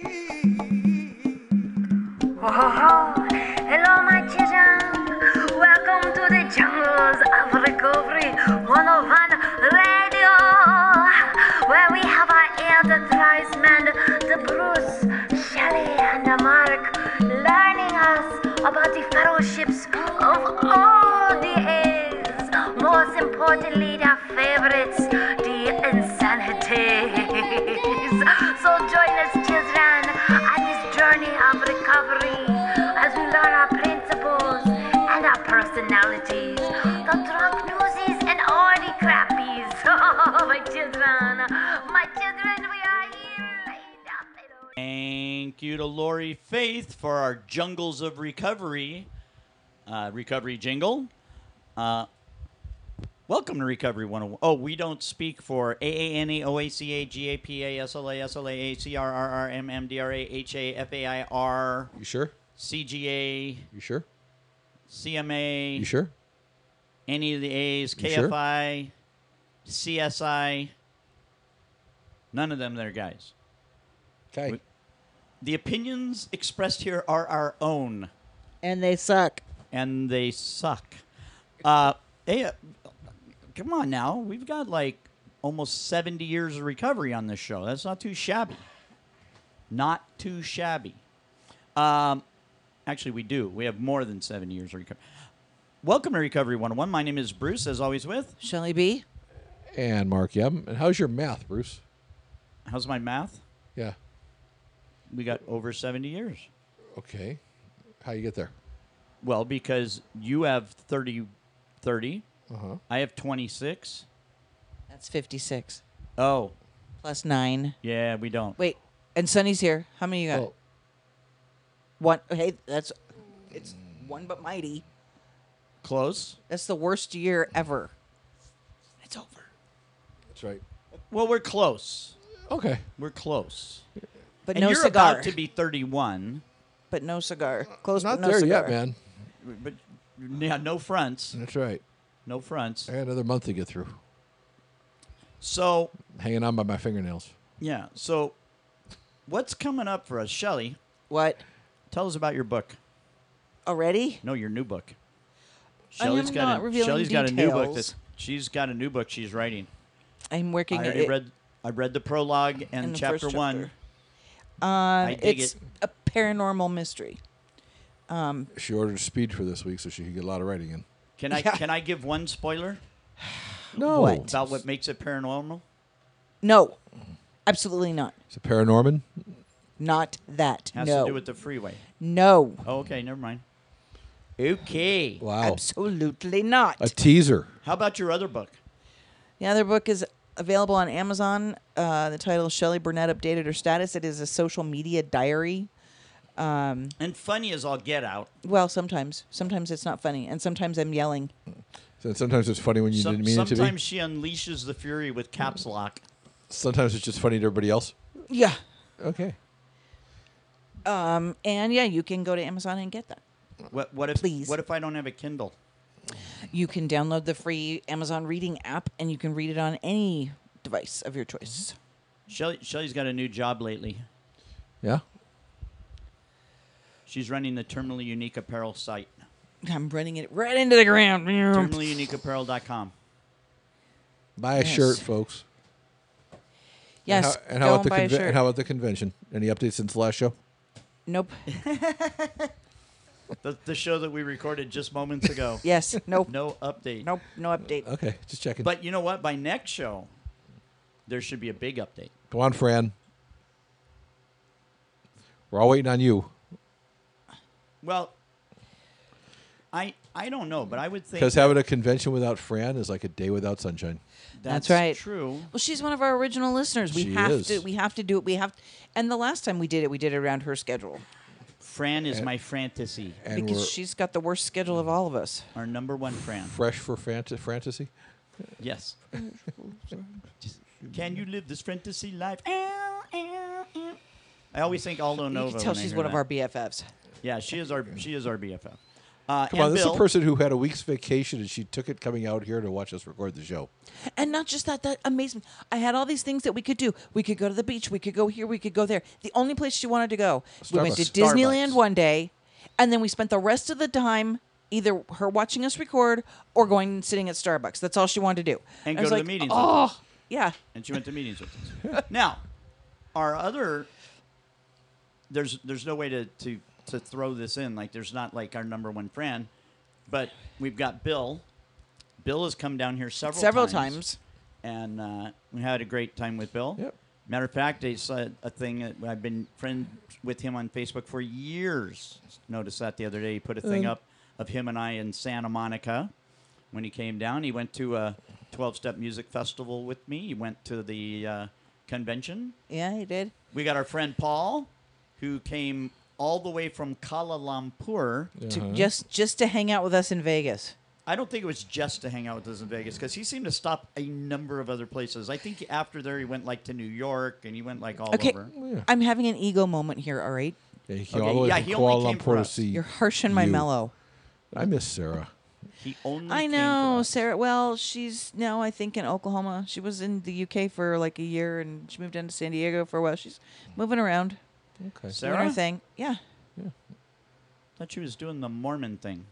Oh, hello, my children. Welcome to the jungles of recovery 101 radio, where we have our elder tribesmen, the Bruce, Shelley, and the Mark, learning us about the fellowships of all the A's. Most importantly, their favorites, the insanities. So join us, children, on this journey of recovery as we learn our principles and our personalities, the drunk newsies and all the crappies. Oh, my children, we are here. Thank you to Lori Faith for our Jungles of Recovery recovery jingle. Welcome to Recovery 101. Oh, we don't speak for AANA, OACA, GAPA, SLA, SLA, ACRRR, MMDRA, HA, FAIR. You sure? CGA. You sure? CMA. You sure? Any of the A's, You sure? KFI, CSI. None of them there, guys. Okay. The opinions expressed here are our own. And they suck. And they suck. Hey, come on now. We've got like almost 70 years of recovery on this show. That's not too shabby. Not too shabby. Actually, we do. We have more than 70 years of recovery. Welcome to Recovery 101. My name is Bruce, as always with. Shelley B. And Mark Yem. And how's your math, Bruce? How's my math? Yeah. We got over 70 years. Okay. How you get there? Well, because you have 30. Uh-huh. I have 26. That's 56. Oh, Plus 9. yeah, we don't. Wait, and Sonny's here. How many you got? Oh, One. Hey, it's one but mighty. Close. That's the worst year ever. It's over. that's right. Well, we're close. Okay. We're close. But And no you're cigar. about to be 31, But no cigar. Close Not but no there cigar. yet, man. but yeah, no fronts. That's right. No fronts. I got another month to get through. So, Hanging on by my fingernails. yeah. So, what's coming up for us? Shelley, What? tell us about your book. Already? No, your new book. I am not revealing Shelley's got a new book. details. She's got a new book she's writing. I'm working I at already it. read the prologue and in the chapter first 1. chapter. I dig It's it. a paranormal mystery. She ordered speed for this week so she could get a lot of writing in. Can I Yeah. can I give one spoiler No. What? about what makes it paranormal? No. Absolutely not. It's a paranorman. Not that. Has no. to do with the freeway. No. Oh, okay, never mind. Okay. Wow. Absolutely not. A teaser. How about your other book? The other book is available on Amazon. The title is Shelley Burnett Updated Her Status. It is a social media diary. And funny as all get out. Well, sometimes. Sometimes it's not funny. And sometimes I'm yelling. So sometimes it's funny when you didn't mean it to be. Sometimes she unleashes the fury with caps lock. Sometimes it's just funny to everybody else. Yeah. Okay. And yeah, you can go to Amazon and get that. What if Please. What if I don't have a Kindle? You can download the free Amazon Reading app and you can read it on any device of your choice. Shelley's got a new job lately. Yeah. She's running the Terminally Unique Apparel site. I'm running it right into the ground. TerminallyUniqueApparel.com. Buy a Yes. shirt, folks. Yes. And go how and about buy a shirt. and how about the convention? Any updates since the last show? Nope. The show that we recorded just moments ago. Yes. Nope. No update. Nope. No update. Okay, just checking. But you know what? By next show, there should be a big update. Go on, Fran. We're all waiting on you. Well, I don't know, but I would think Because having a convention without Fran is like a day without sunshine. That's right. True. Well, she's one of our original listeners. We She have is. to. We have to do it. And the last time we did it around her schedule Fran is my fantasy. And because we're she's got the worst schedule of all of us. Our number one Fran. fresh for fantasy. Yes. Can you live this fantasy life? I always think Aldo You Nova. can tell when I she's hear one of that. our BFFs. Yeah, she is our BFF. Come and on, this is Bill. a person who had a week's vacation and she took it coming out here to watch us record the show. And not just that, that amazed me. I had all these things that we could do. We could go to the beach. We could go here. We could go there. The only place she wanted to go, we went to Starbucks. Disneyland Starbucks. one day, and then we spent the rest of the time either her watching us record or going and sitting at Starbucks. That's all she wanted to do. And I go was to like, the meetings with Oh, yeah. And she went to meetings with us. Now, our other there's no way to throw this in. Like, there's not like our number one friend, but we've got Bill. Bill has come down here several times. And we had a great time with Bill. Yep. Matter of fact, it's a thing that I've been friends with him on Facebook for years. Noticed that the other day. He put a thing up of him and I in Santa Monica when he came down. He went to a 12-step music festival with me. He went to the convention. Yeah, he did. We got our friend Paul, who came all the way from Kuala Lumpur. To just to hang out with us in Vegas. I don't think it was just to hang out with us in Vegas, because he seemed to stop a number of other places. I think after there he went like to New York, and he went like all Okay, over. I'm having an ego moment here, all right? Yeah, he came Okay, all the way yeah, from he only Kuala came for Lumpur to us. see You're harshing my you. mellow. I miss Sarah. He only I came for know, us. Sarah. Well, she's now, I think, in Oklahoma. She was in the UK for like a year, and she moved down to San Diego for a while. She's moving around, Okay. doing Sarah? her thing. Yeah. Thought she was doing the Mormon thing.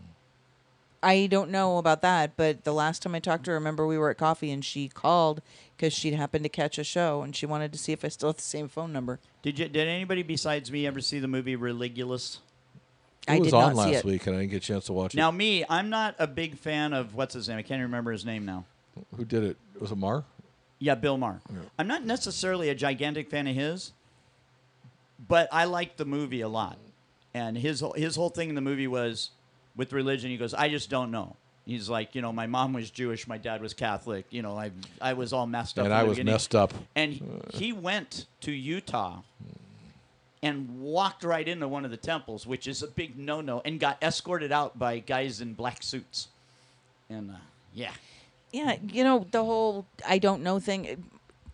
I don't know about that, but the last time I talked to her, remember we were at coffee, and she called because she'd happened to catch a show, and she wanted to see if I still have the same phone number. Did anybody besides me ever see the movie Religulous? I It was did on not see last it. week, and I didn't get a chance to watch Now, me, I'm not a big fan of, what's his name? I can't even remember his name now. it. Who did it? Was it Mar? Yeah, Bill Maher. I'm not necessarily a gigantic fan of his, but I liked the movie a lot. And his whole thing in the movie was, with religion, he goes, I just don't know. He's like, my mom was Jewish, my dad was Catholic. I was all messed up. And from I the was beginning. messed up. And he went to Utah and walked right into one of the temples, which is a big no-no, and got escorted out by guys in black suits. And, yeah. Yeah, the whole I don't know thing.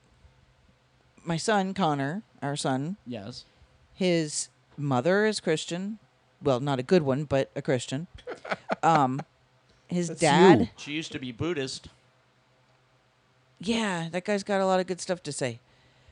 My son, Connor, our son, Yes. his mother is Christian. Well, not a good one, but a Christian. His That's dad. you. She used to be Buddhist. Yeah, that guy's got a lot of good stuff to say.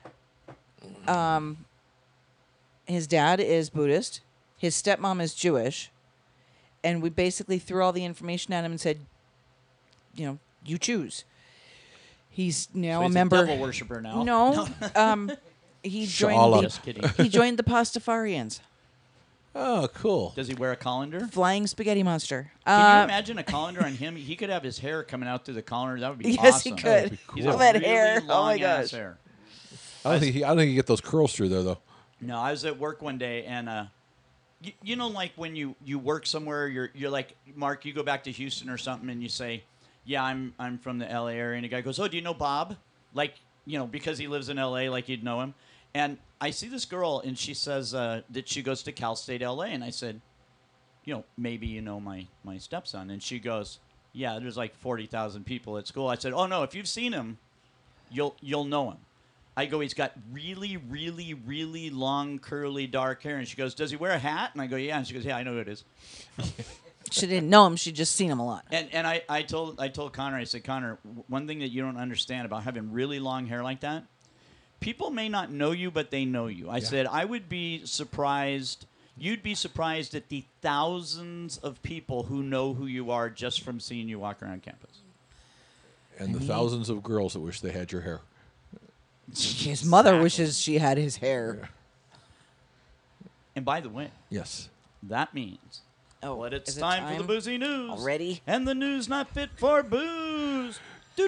His dad is Buddhist. His stepmom is Jewish. And we basically threw all the information at him and said, you choose. He's now So a he's member. a devil worshiper now. No. He Shala. joined Just kidding. he joined the Pastafarians. Oh, cool. Does he wear a colander? Flying spaghetti monster. Can you imagine a colander on him? He could have his hair coming out through the colander. That would be Yes, awesome. he That would could. be He's cool. a All that really hair. Oh my long-ass gosh. hair. I don't think you get those curls through there though. No, I was at work one day, and like when you work somewhere, you're like, Mark, you go back to Houston or something, and you say, yeah, I'm from the LA area, and the guy goes, oh, do you know Bob? Like, because he lives in LA, like you'd know him. And I see this girl, and she says that she goes to Cal State LA, and I said, maybe you know my stepson. And she goes, yeah, there's like 40,000 people at school. I said, oh no, if you've seen him, you'll know him. I go, he's got really, really, really long, curly, dark hair. And she goes, does he wear a hat? And I go, yeah. And she goes, yeah, I know who it is. She didn't know him. She just seen him a lot. And I told Connor, I said, Connor, one thing that you don't understand about having really long hair like that, people may not know you, but they know you. I said, I would be surprised. You'd be surprised at the thousands of people who know who you are just from seeing you walk around campus. And the thousands of girls that wish they had your hair. His mother wishes she had his hair. And by the way, Yes. that means but it's is it time for the boozy news. Already? And the news not fit for booze.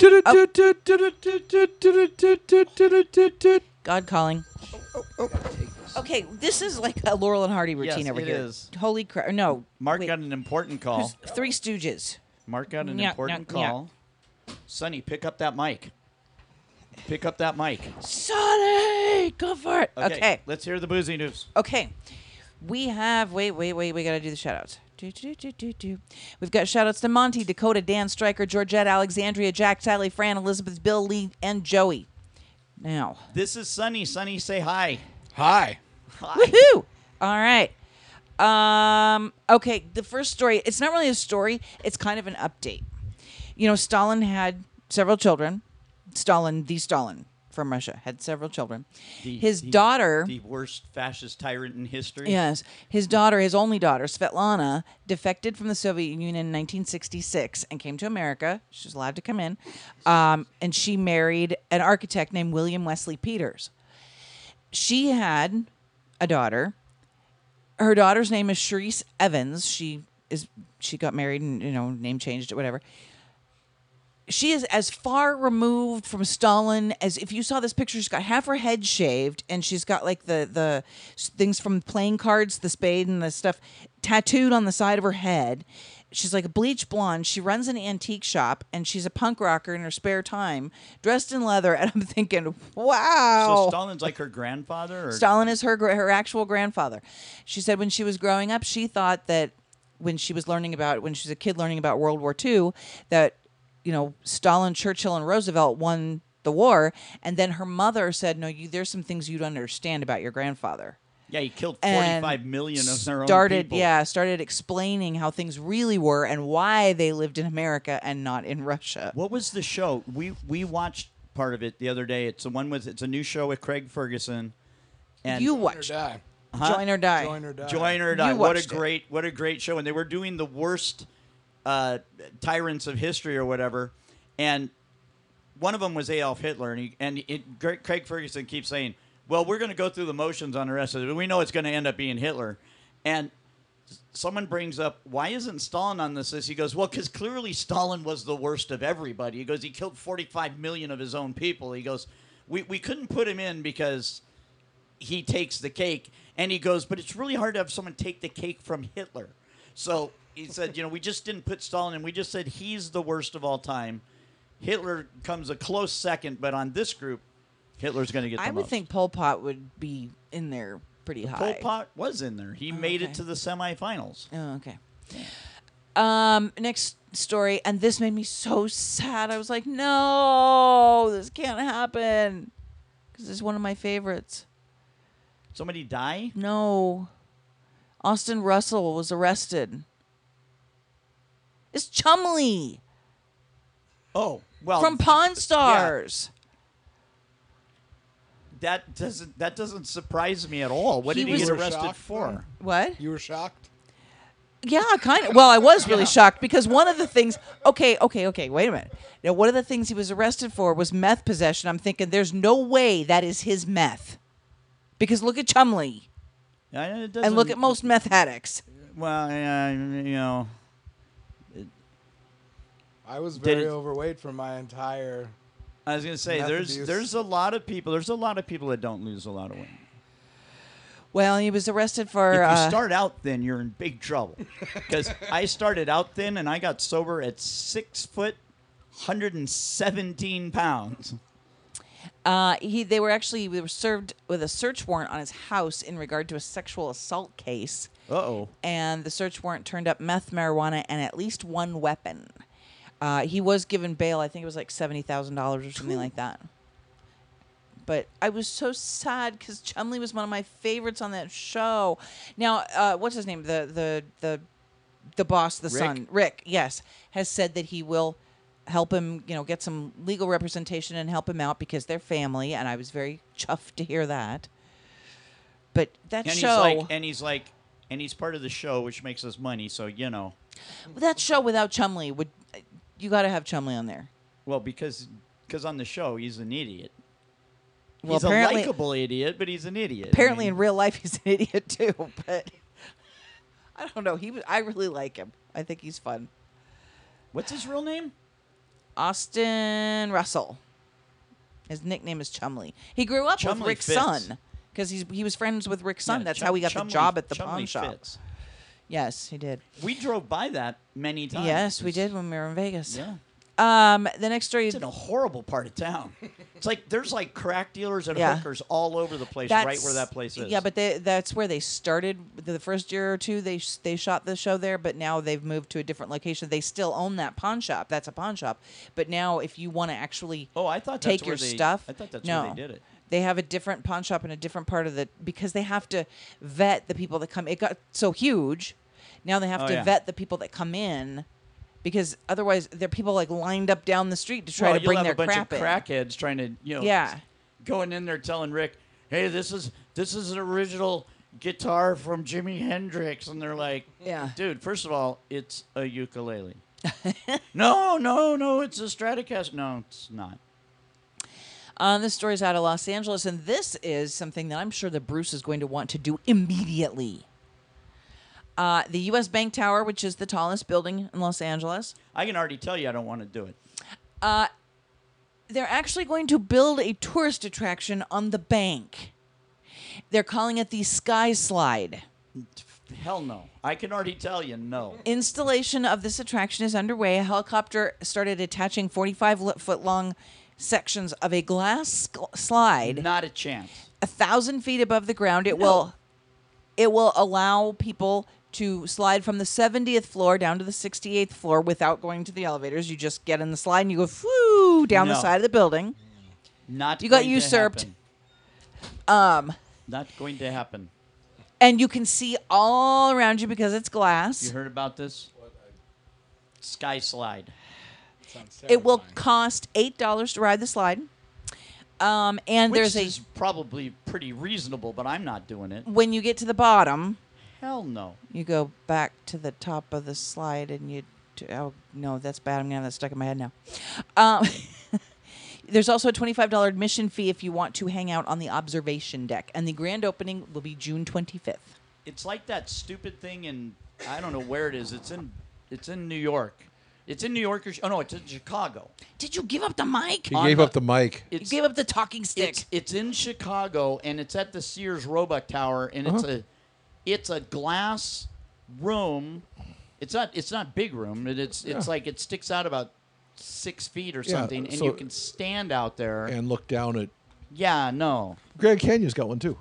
God calling. Okay, this is like a Laurel and Hardy routine Yes, over it here. is. Holy crap! No, Mark wait. got an important call. Three Stooges. Mark got an Yeah, important yeah, yeah. call. Sonny, pick up that mic. Pick up that mic. Sonny, go for it. Okay. Let's hear the boozy news. Okay. We have wait. We gotta do the shout outs. We've got shout outs to Monty, Dakota, Dan, Stryker, Georgette, Alexandria, Jack, Sally, Fran, Elizabeth, Bill, Lee, and Joey. Now. This is Sonny. Sonny, say hi. Hi. Hi. Woohoo! All right. Okay, the first story, it's not really a story, it's kind of an update. You know, Stalin had several children. The Stalin from Russia had several children. His daughter, the worst fascist tyrant in history. yes, his only daughter, Svetlana, defected from the Soviet Union in 1966 and came to America. She was allowed to come in. And she married an architect named William Wesley Peters. She had a daughter. Her daughter's name is Charisse Evans. She got married and, name changed or whatever. She is as far removed from Stalin as if you saw this picture. She's got half her head shaved, and she's got like the things from playing cards, the spade and the stuff, tattooed on the side of her head. She's like a bleach blonde. She runs an antique shop, and she's a punk rocker in her spare time, dressed in leather. And I'm thinking, wow. So Stalin's like her grandfather? Or? Stalin is her actual grandfather. She said when she was growing up, she thought that when she was a kid learning about World War II, that Stalin, Churchill, and Roosevelt won the war, and then her mother said, "No, there's some things you don't understand about your grandfather." Yeah, he killed 45 million of their own people. Started explaining how things really were and why they lived in America and not in Russia. What was the show? We watched part of it the other day. It's a new show with Craig Ferguson. And You watched Huh? Join or Die. Join or Die. You What watched a great show. And they were doing the worst tyrants of history or whatever. And one of them was Adolf Hitler. And Craig Ferguson keeps saying, well, we're going to go through the motions on the rest of it. We know it's going to end up being Hitler. And someone brings up, why isn't Stalin on this list? He goes, well, because clearly Stalin was the worst of everybody. He goes, he killed 45 million of his own people. He goes, we couldn't put him in because he takes the cake. And he goes, but it's really hard to have someone take the cake from Hitler. So he said, we just didn't put Stalin in. We just said he's the worst of all time. Hitler comes a close second, but on this group, Hitler's going to get the most. I would think Pol Pot would be in there pretty high. Pol Pot was in there. He made it to the semifinals. Oh, okay. Next story, and this made me so sad. I was like, no, this can't happen. Because it's one of my favorites. Somebody die? No. Austin Russell was arrested. It's Chumley. Oh, well. From Pawn Stars. Yeah. That doesn't surprise me at all. What did he get arrested for? What? You were shocked? Yeah, kind of. Well, I was really shocked because one of the things. Okay. Wait a minute. Now, one of the things he was arrested for was meth possession. I'm thinking, there's no way that is his meth, because look at Chumley, and look at most meth addicts. Well, I was very overweight for my entire. I was going to say there's a lot of people. There's a lot of people that don't lose a lot of weight. Well, he was arrested for. If you start out thin, you're in big trouble. Because I started out thin and I got sober at 6 foot, 117 pounds. They were served with a search warrant on his house in regard to a sexual assault case. Uh-oh. And the search warrant turned up meth, marijuana, and at least one weapon. He was given bail. I think it was like $70,000 or something like that. But I was so sad because Chumley was one of my favorites on that show. Now, what's his name? The boss, the son, Rick. Yes, has said that he will help him, get some legal representation and help him out because they're family. And I was very chuffed to hear that. But that show, he's part of the show, which makes us money. So that show without Chumley you got to have Chumley on there. Well, because on the show he's an idiot. Well, he's a likable idiot, but he's an idiot. Apparently, in real life, he's an idiot too. But I don't know. I really like him. I think he's fun. What's his real name? Austin Russell. His nickname is Chumley. He grew up with Rick's son because he was friends with Rick's son. That's how he got the job at the pawn shop. Yes, he did. We drove by that many times. Yes, we did when we were in Vegas. Yeah. The next story. It's in a horrible part of town. It's like there's like crack dealers and Yeah. hookers all over the place, right where that place is. Yeah, but that's where they started. The first year or two, they shot the show there, but now they've moved to a different location. They still own that pawn shop. That's a pawn shop. But now, if you want to actually I thought take that's your where they, stuff, I thought that's no. where they did it. They have a different pawn shop in a different part of because they have to vet the people that come. It got so huge. Now they have to vet the people that come in. Because otherwise, there are people like lined up down the street to try to bring their crap in. You'll have a bunch of crackheads trying to, going in there telling Rick, "Hey, this is an original guitar from Jimi Hendrix," and they're like, dude, first of all, it's a ukulele." No, it's a Stratocaster. No, it's not. This story's out of Los Angeles, and this is something that I'm sure that Bruce is going to want to do immediately. The U.S. Bank Tower, which is the tallest building in Los Angeles. I can already tell you I don't want to do it. They're actually going to build a tourist attraction on the bank. They're calling it the Sky Slide. Hell no. I can already tell you no. Installation of this attraction is underway. A helicopter started attaching 45-foot-long sections of a glass slide. Not a chance. 1,000 feet above the ground. It will allow people to slide from the 70th floor down to the 68th floor without going to the elevators. You just get in the slide and you go down the side of the building. Not you going got usurped. Not going to happen. And you can see all around you because it's glass. You heard about this? Sky Slide. It will cost $8 to ride the slide. And Which is probably pretty reasonable, but I'm not doing it. When you get to the bottom, hell no. You go back to the top of the slide and oh no, that's bad. I'm gonna have that stuck in my head now. There's also a $25 admission fee if you want to hang out on the observation deck, and the grand opening will be June 25th. It's like that stupid thing in I don't know where it is. It's in New York. It's in New York. It's in Chicago. Did you give up the mic? He gave up the mic. You gave up the talking stick. It's in Chicago, and it's at the Sears Roebuck Tower, and it's a glass room. It's not big room. It's like it sticks out about 6 feet or something, and you can stand out there and look down at. Yeah, no. Grand Canyon's got one too.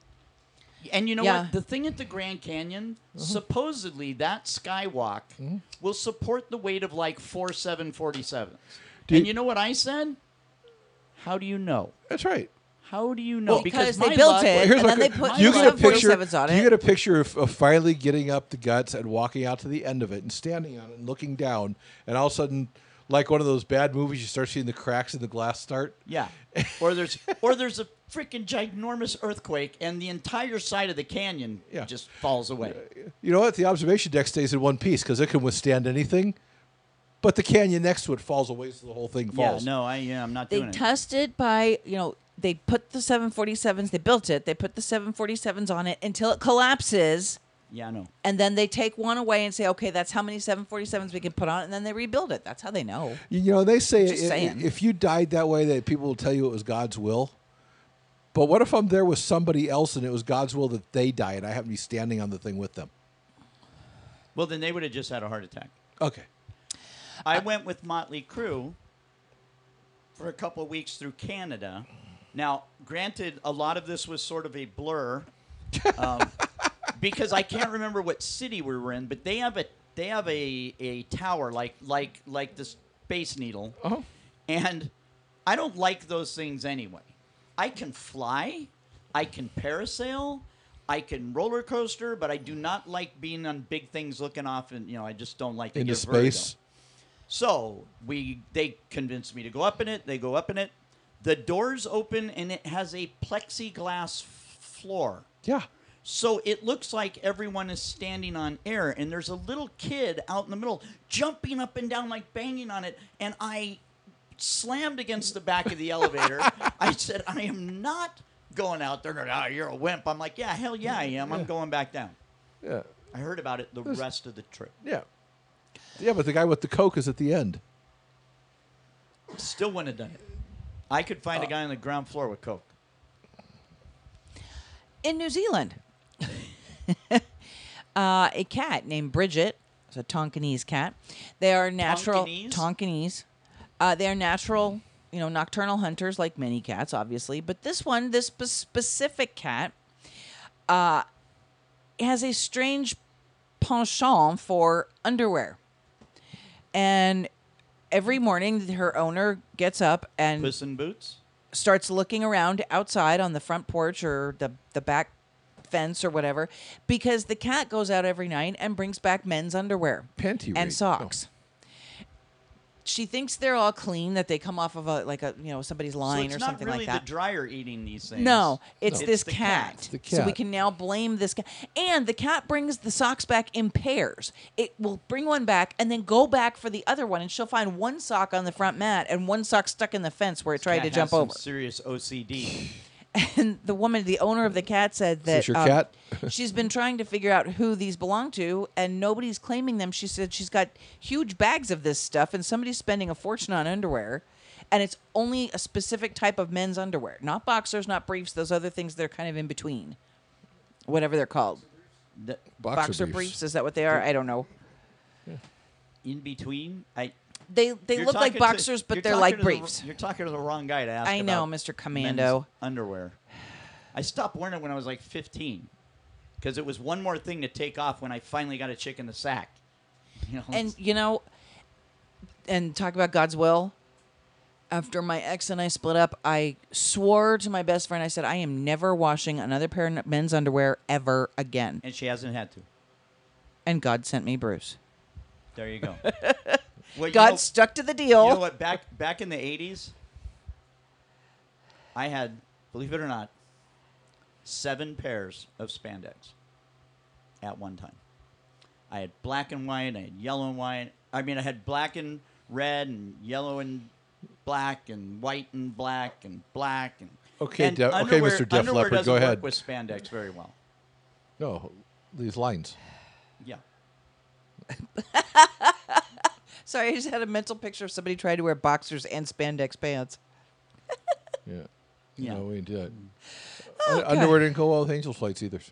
And you know what? The thing at the Grand Canyon, supposedly that skywalk will support the weight of like 4 747s. And you know what I said? How do you know? That's right. How do you know? Well, because they built it, and then they put you get a picture. 747s on it. You get a picture of finally getting up the guts and walking out to the end of it and standing on it and looking down, and all of a sudden, like one of those bad movies, you start seeing the cracks in the glass start. Yeah. Or there's a freaking ginormous earthquake, and the entire side of the canyon just falls away. You know what? The observation deck stays in one piece because it can withstand anything. But the canyon next to it falls away, so the whole thing falls. Yeah, no, I'm not doing it. They tested by, they put the 747s, they built it, they put the 747s on it until it collapses. Yeah, I know. And then they take one away and say, okay, that's how many 747s we can put on it, and then they rebuild it. That's how they know. They say Just saying. if you died that way, that people will tell you it was God's will. But what if I'm there with somebody else and it was God's will that they die and I happen to be standing on the thing with them? Well, then they would have just had a heart attack. Okay. I went with Motley Crue for a couple of weeks through Canada. Now, granted, a lot of this was sort of a blur because I can't remember what city we were in, but they have a tower like the Space Needle, and I don't like those things anyway. I can fly, I can parasail, I can roller coaster, but I do not like being on big things looking off, and I just don't like into space. Vertigo. So they convinced me to go up in it. They go up in it. The doors open, and it has a plexiglass floor. Yeah. So it looks like everyone is standing on air, and there's a little kid out in the middle jumping up and down, like banging on it, and I slammed against the back of the elevator. I said, I am not going out there. Oh, you're a wimp. I'm like, yeah, hell yeah, I am. Yeah. I'm going back down. Yeah. I heard about it the rest of the trip. Yeah. Yeah, but the guy with the Coke is at the end. Still wouldn't have done it. I could find a guy on the ground floor with Coke. In New Zealand, a cat named Bridget, it's a Tonkinese cat. They are natural Tonkinese? Tonkinese. They are natural, nocturnal hunters like many cats, obviously. But this specific cat, has a strange penchant for underwear. And every morning, her owner gets up and Puss in Boots? starts looking around outside on the front porch or the back fence or whatever, because the cat goes out every night and brings back men's underwear Panty raid. and socks. She thinks they're all clean, that they come off of somebody's line so or it's something not really like that. the dryer eating these things. No, it's No. this It's the cat. cat. The So we cat. can now blame this cat. And the cat brings the socks back in pairs. It will bring one back and then go back for the other one, and she'll find one sock on the front mat and one sock stuck in the fence where it tried Cat to has jump some over. serious OCD. And the owner of the cat, said that this your cat? she's been trying to figure out who these belong to, and nobody's claiming them. She said she's got huge bags of this stuff, and somebody's spending a fortune on underwear, and it's only a specific type of men's underwear, not boxers, not briefs, those other things that are kind of in between, whatever they're called. The- Boxer briefs, is that what they are? I don't know. in between, They You're look like talking to- boxers, but you're they're talking like to the- briefs. You're talking to the wrong guy to ask. I know, about Mr. Commando. men's underwear. I stopped wearing it when I was like 15, because it was one more thing to take off when I finally got a chick in the sack. And talk about God's will. After my ex and I split up, I swore to my best friend, I said, I am never washing another pair of men's underwear ever again. and she hasn't had to. And God sent me Bruce. There you go. Well, God stuck to the deal. You know what? Back in the 80s, I had, believe it or not, 7 pairs of spandex at one time. I had black and white. I had yellow and white. I mean, I had black and red and yellow and black and white and black and black and. Okay, and okay, Mr. Def underwear Leppard, doesn't go work ahead. with spandex very well. No, these lines. Yeah. Sorry, I just had a mental picture of somebody trying to wear boxers and spandex pants. Yeah. Yeah. No, we didn't do that. Okay. Underwear didn't go well with Angel Flights either.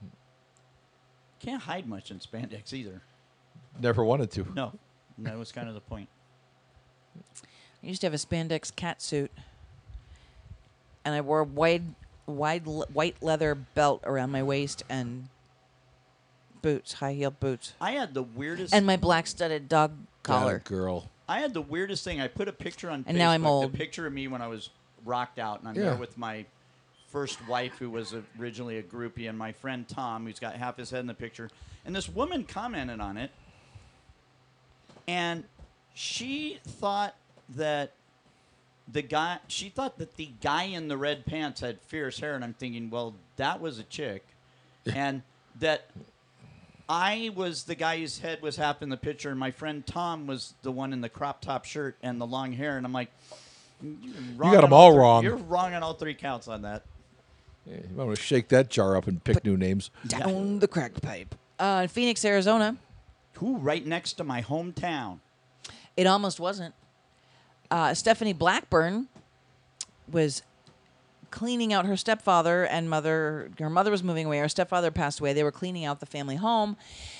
Can't hide much in spandex either. Never wanted to. No, that was kind of the point. I used to have a spandex cat suit, and I wore a white leather belt around my waist and boots, high-heeled boots, I had the weirdest. and my black studded dog collar. That girl. I had the weirdest thing. I put a picture on And Facebook, now I'm old. the picture of me when I was rocked out, and I'm Yeah. there with my first wife, who was originally a groupie, and my friend Tom, who's got half his head in the picture. And this woman commented on it, and she thought that the guy in the red pants had fierce hair, and I'm thinking, well, that was a chick, and that I was the guy whose head was half in the picture, and my friend Tom was the one in the crop top shirt and the long hair, and I'm like, you got 'em all wrong. You're wrong on all 3 counts on that. Yeah, you might want to shake that jar up and pick new names. Down the crack pipe. In Phoenix, Arizona, Who right next to my hometown? it almost wasn't. Stephanie Blackburn was cleaning out her stepfather and mother. Her mother was moving away. Her stepfather passed away. They were cleaning out the family home.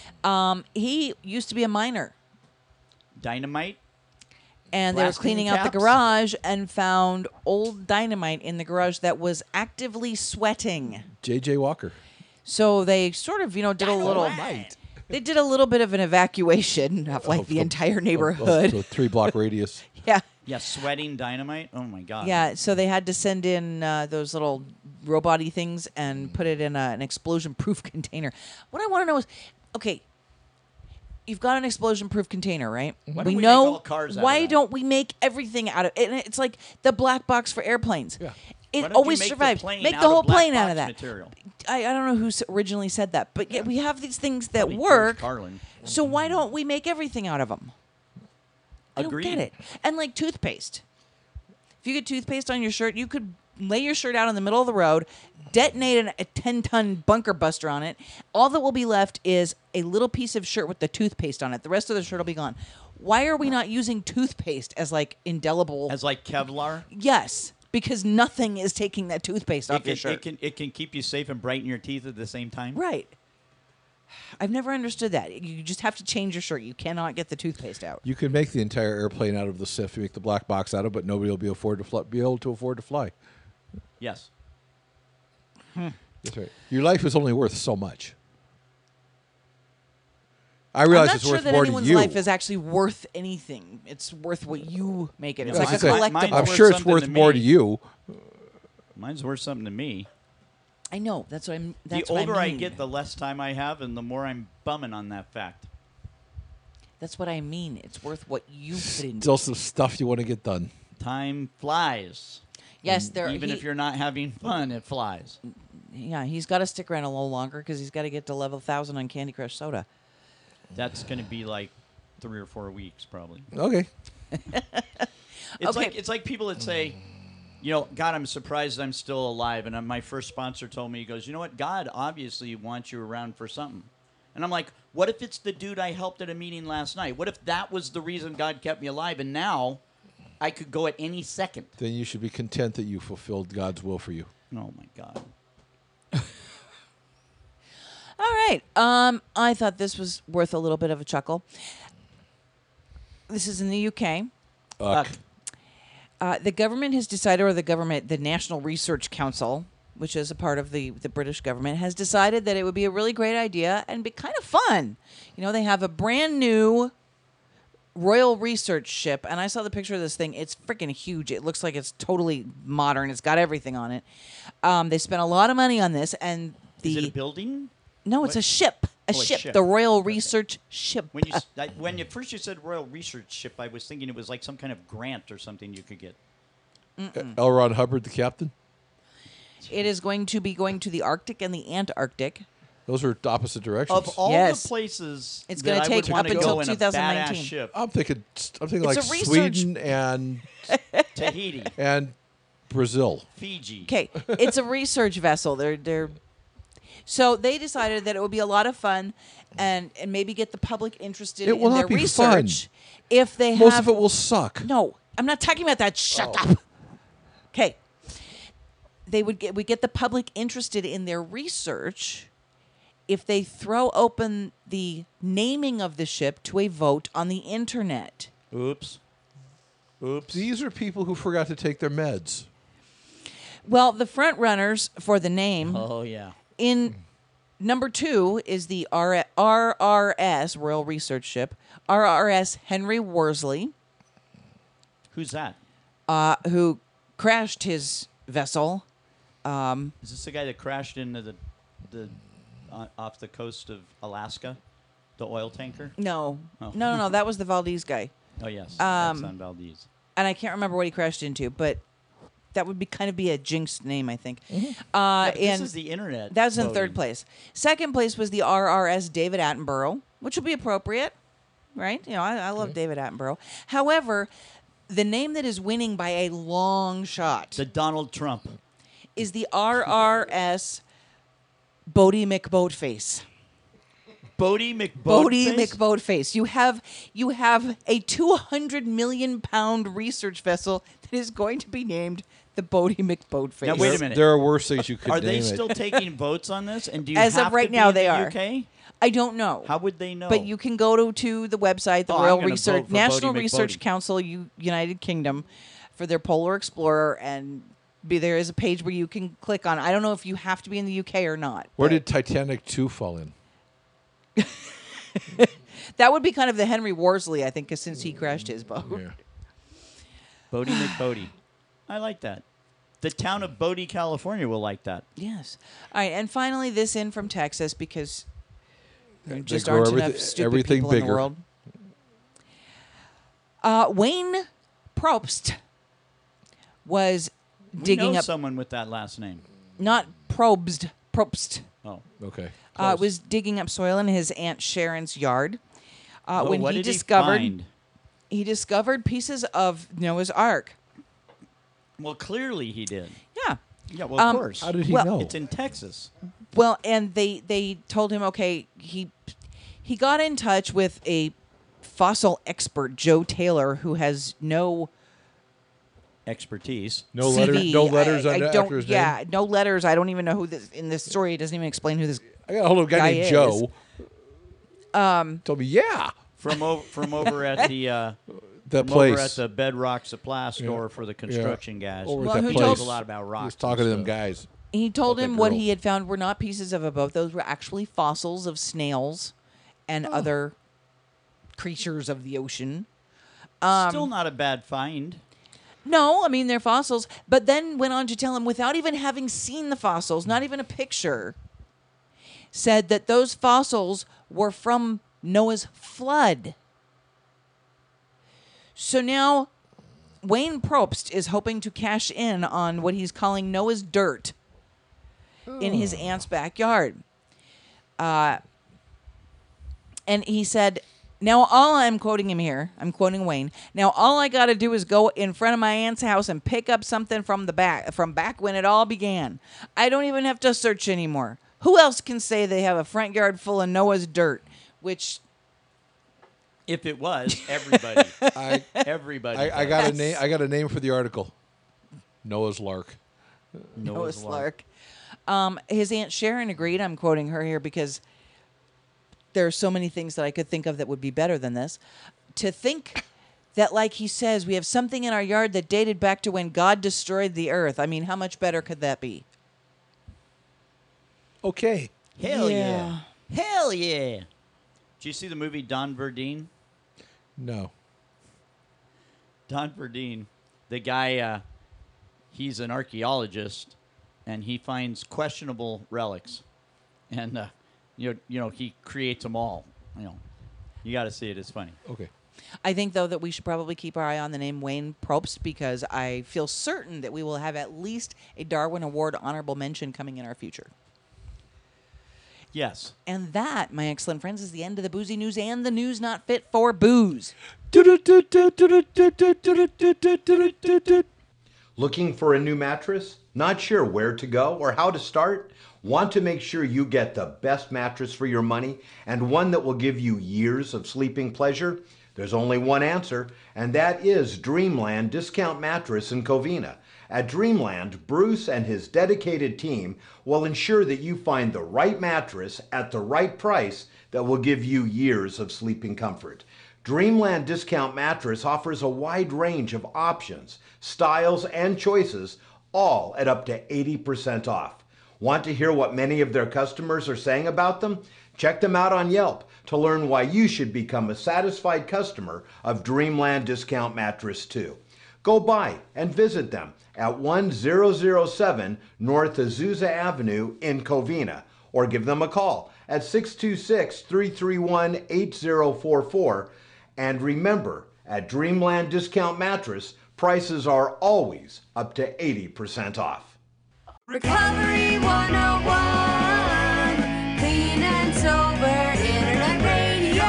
He used to be a miner, Dynamite. and they were Blasting cleaning out the caps? garage and found old dynamite in the garage that was actively sweating. J.J. Walker. So they sort of, did a little. Dynamite. They did a little bit of an evacuation of like the entire neighborhood. So 3-block radius. Yeah. Yeah, sweating dynamite. Oh my god. Yeah, so they had to send in those little robot-y things and put it in an explosion-proof container. What I want to know is, okay, you've got an explosion-proof container, right? Why don't we make all cars out of why that? don't we make everything out of it? It's like the black box for airplanes. Yeah. Why It don't you always make the survives. plane Make out the of whole black plane out box of that. material? I don't know who originally said that, but yeah, we have these things that Probably George work. Carlin. So why don't we make everything out of them? I don't get Agreed. it. And like toothpaste. If you get toothpaste on your shirt, you could lay your shirt out in the middle of the road, detonate a 10-ton bunker buster on it. All that will be left is a little piece of shirt with the toothpaste on it. The rest of the shirt will be gone. Why are we not using toothpaste as like indelible? As like Kevlar. Yes, because nothing is taking that toothpaste off your shirt. It can keep you safe and brighten your teeth at the same time. Right. I've never understood that. You just have to change your shirt. You cannot get the toothpaste out. You can make the entire airplane out of the SIF. You make the black box out of it, but nobody will be able to afford to fly. Yes. That's right. Your life is only worth so much. I I'm realize not it's sure worth that more to anyone's you. life is actually worth anything. It's worth what you make it. It's Yeah, like a I was gonna say, collectible. I'm worth sure it's something worth to more me. to you. Mine's worth something to me. I know. That's what I'm. That's The older what I I mean. get, the less time I have, and the more I'm bumming on that fact. That's what I mean. It's worth what you put into. Still some stuff you want to get done. Time flies. Yes, there. Even if you're not having fun, it flies. Yeah, he's got to stick around a little longer because he's got to get to level 1,000 on Candy Crush Soda. That's going to be like 3 or 4 weeks, probably. Okay. It's like people that say, you know, God, I'm surprised I'm still alive. And my first sponsor told me, he goes, you know what? God obviously wants you around for something. And I'm like, what if it's the dude I helped at a meeting last night? What if that was the reason God kept me alive? And now I could go at any second. Then you should be content that you fulfilled God's will for you. Oh, my God. All right. I thought this was worth a little bit of a chuckle. This is in the UK. The government has decided, or the National Research Council, which is a part of the British government, has decided that it would be a really great idea and be kind of fun. You know, they have a brand new Royal Research ship, and I saw the picture of this thing. It's freaking huge. It looks like it's totally modern. It's got everything on it. They spent a lot of money on this, and Is it a building? no, it's a ship. A Oh, a ship. ship. The Royal Research Ship. When you first said Royal Research Ship, I was thinking it was like some kind of grant or something you could get. L. Ron Hubbard, the captain. It is going to be going to the Arctic and the Antarctic. Those are opposite directions. Of all Yes. the places It's that gonna I take would want up to until go in a 2019. badass ship, I'm thinking It's like a research- Sweden Tahiti, and Brazil. Fiji. Okay, it's a research vessel. So they decided that it would be a lot of fun, and maybe get the public interested It will in not their be research. If they Most have of it will suck. no, I'm not talking about that. Shut up. Okay, we get the public interested in their research if they throw open the naming of the ship to a vote on the internet. Oops. These are people who forgot to take their meds. Well, the front runners for the name Oh yeah. in number 2 is the RRS Royal Research Ship, RRS Henry Worsley, Who's that? who crashed his vessel. Is this the guy that crashed into the off the coast of Alaska, the oil tanker? No, Oh. no, that was the Valdez guy, Oh yes, Exxon Valdez. and I can't remember what he crashed into, but that would be a jinxed name, I think. Yeah, but this And is the internet. that was in voting. third place. Second place was the RRS David Attenborough, which would be appropriate, right? You know, I love David Attenborough. However, the name that is winning by a long shot The Donald Trump. is the RRS Bodie McBoatface. Bodie McBoatface. Bodie McBoatface. You have a 200 million pound research vessel that is going to be named the Bodie McBoatface. Now, wait a minute. There are worse things you could Are name they it. still taking votes on this? And do you As of have right to be now, in they the are. UK? I don't know. How would they know? But you can go to the website, the Oh, I'm Royal gonna Research vote for National Bodie Research McBodie. Council, United Kingdom, for their Polar Explorer, and there is a page where you can click on. I don't know if you have to be in the UK or not. Where but did Titanic 2 fall in? that would be kind of the Henry Worsley, I think, 'cause since he crashed his boat. Yeah. Bodie McBodie. I like that. The town of Bodie, California will like that. Yes. All right, and finally, this in from Texas because there They just grow aren't everything- enough stupid everything people in the bigger. world. Wayne Probst was We digging know up, someone with that last name. not Probst, Oh. Okay. was digging up soil in his Aunt Sharon's yard when what he did discovered he find? he discovered pieces of Noah's Ark. Well, clearly he did. Yeah. Yeah, well, of Um, course. How did he Well, know? It's in Texas. Well, and they told him, okay, he got in touch with a fossil expert, Joe Taylor, who has no Expertise. No CV. letters I after don't. his Yeah, name. no letters. I don't even know who this in this story. It doesn't even explain who this. I got a hold of a guy Guy named is. Joe. Told me, yeah. From over at the That from place. over at the Bedrock Supply Store for the construction guys. Over Well, at that who place. told- a lot about He rocks. was talking to and them stuff. guys. He told About that him what girl. he had found were not pieces of a boat. Those were actually fossils of snails and other creatures of the ocean. Still not a bad find. No, I mean, they're fossils. But then went on to tell him, without even having seen the fossils, not even a picture, said that those fossils were from Noah's flood. So now Wayne Probst is hoping to cash in on what he's calling Noah's dirt in his aunt's backyard. And he said, now all I'm quoting him here, I'm quoting Wayne. Now all I got to do is go in front of my aunt's house and pick up something from back when it all began. I don't even have to search anymore. Who else can say they have a front yard full of Noah's dirt? Which If it was, everybody. I Everybody. I got a name. I got a name for the article. Noah's Lark. Noah's Lark. His Aunt Sharon agreed. I'm quoting her here because there are so many things that I could think of that would be better than this. To think that, like he says, we have something in our yard that dated back to when God destroyed the earth. I mean, how much better could that be? Okay. Hell Yeah. yeah. Hell yeah. Did you see the movie Don Verdeen? No. Don Verdeen, the guy, he's an archaeologist, and he finds questionable relics, and you know he creates them all. You got to see it. It's funny. Okay. I think, though, that we should probably keep our eye on the name Wayne Probst because I feel certain that we will have at least a Darwin Award honorable mention coming in our future. Yes. And that, my excellent friends, is the end of the boozy news and the news not fit for booze. Looking for a new mattress? Not sure where to go or how to start? Want to make sure you get the best mattress for your money and one that will give you years of sleeping pleasure? There's only one answer, and that is Dreamland Discount Mattress in Covina. At Dreamland, Bruce and his dedicated team will ensure that you find the right mattress at the right price that will give you years of sleeping comfort. Dreamland Discount Mattress offers a wide range of options, styles, and choices, all at up to 80% off. Want to hear what many of their customers are saying about them? Check them out on Yelp to learn why you should become a satisfied customer of Dreamland Discount Mattress too. Go by and visit them at 1007 North Azusa Avenue in Covina, or give them a call at 626-331-8044. And remember, at Dreamland Discount Mattress, prices are always up to 80% off. Recovery 101, clean and sober internet radio.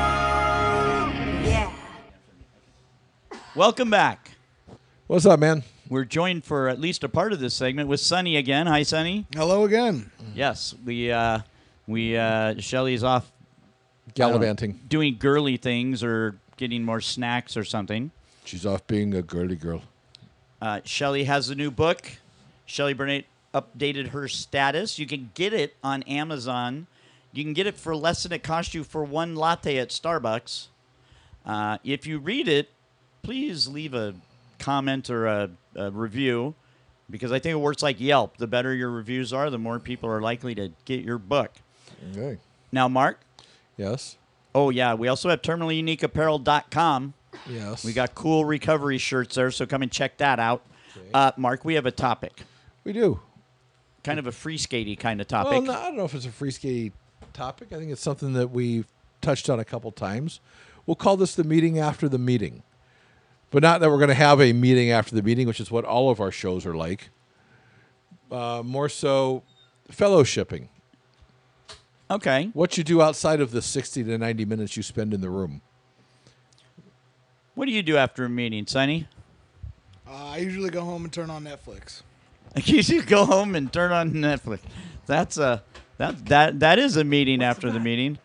Yeah. Welcome back. What's up, man? We're joined for at least a part of this segment with Sonny again. Hi, Sonny. Hello again. Yes, Shelly's off Gallivanting. doing girly things or getting more snacks or something. She's off being a girly girl. Shelly has a new book. Shelly Burnett updated her status. You can get it on Amazon. You can get it for less than it cost you for one latte at Starbucks. If you read it, please leave a comment or a review, because I think it works like Yelp. The better your reviews are, the more people are likely to get your book. Okay. Now, Mark. Yes. Oh, yeah. We also have terminaluniqueapparel.com. Yes. We got cool recovery shirts there, so come and check that out. Mark, we have a topic. We do. Kind of a free skatey kind of topic. Well, no, I don't know if it's a free skate topic. I think it's something that we've touched on a couple times. We'll call this the meeting after the meeting. But not that we're going to have a meeting after the meeting, which is what all of our shows are like. More so fellowshipping. Okay. What you do outside of the 60 to 90 minutes you spend in the room. What do you do after a meeting, Sonny? I usually go home and turn on Netflix. You should go home and turn on Netflix. That's that is a meeting after the meeting.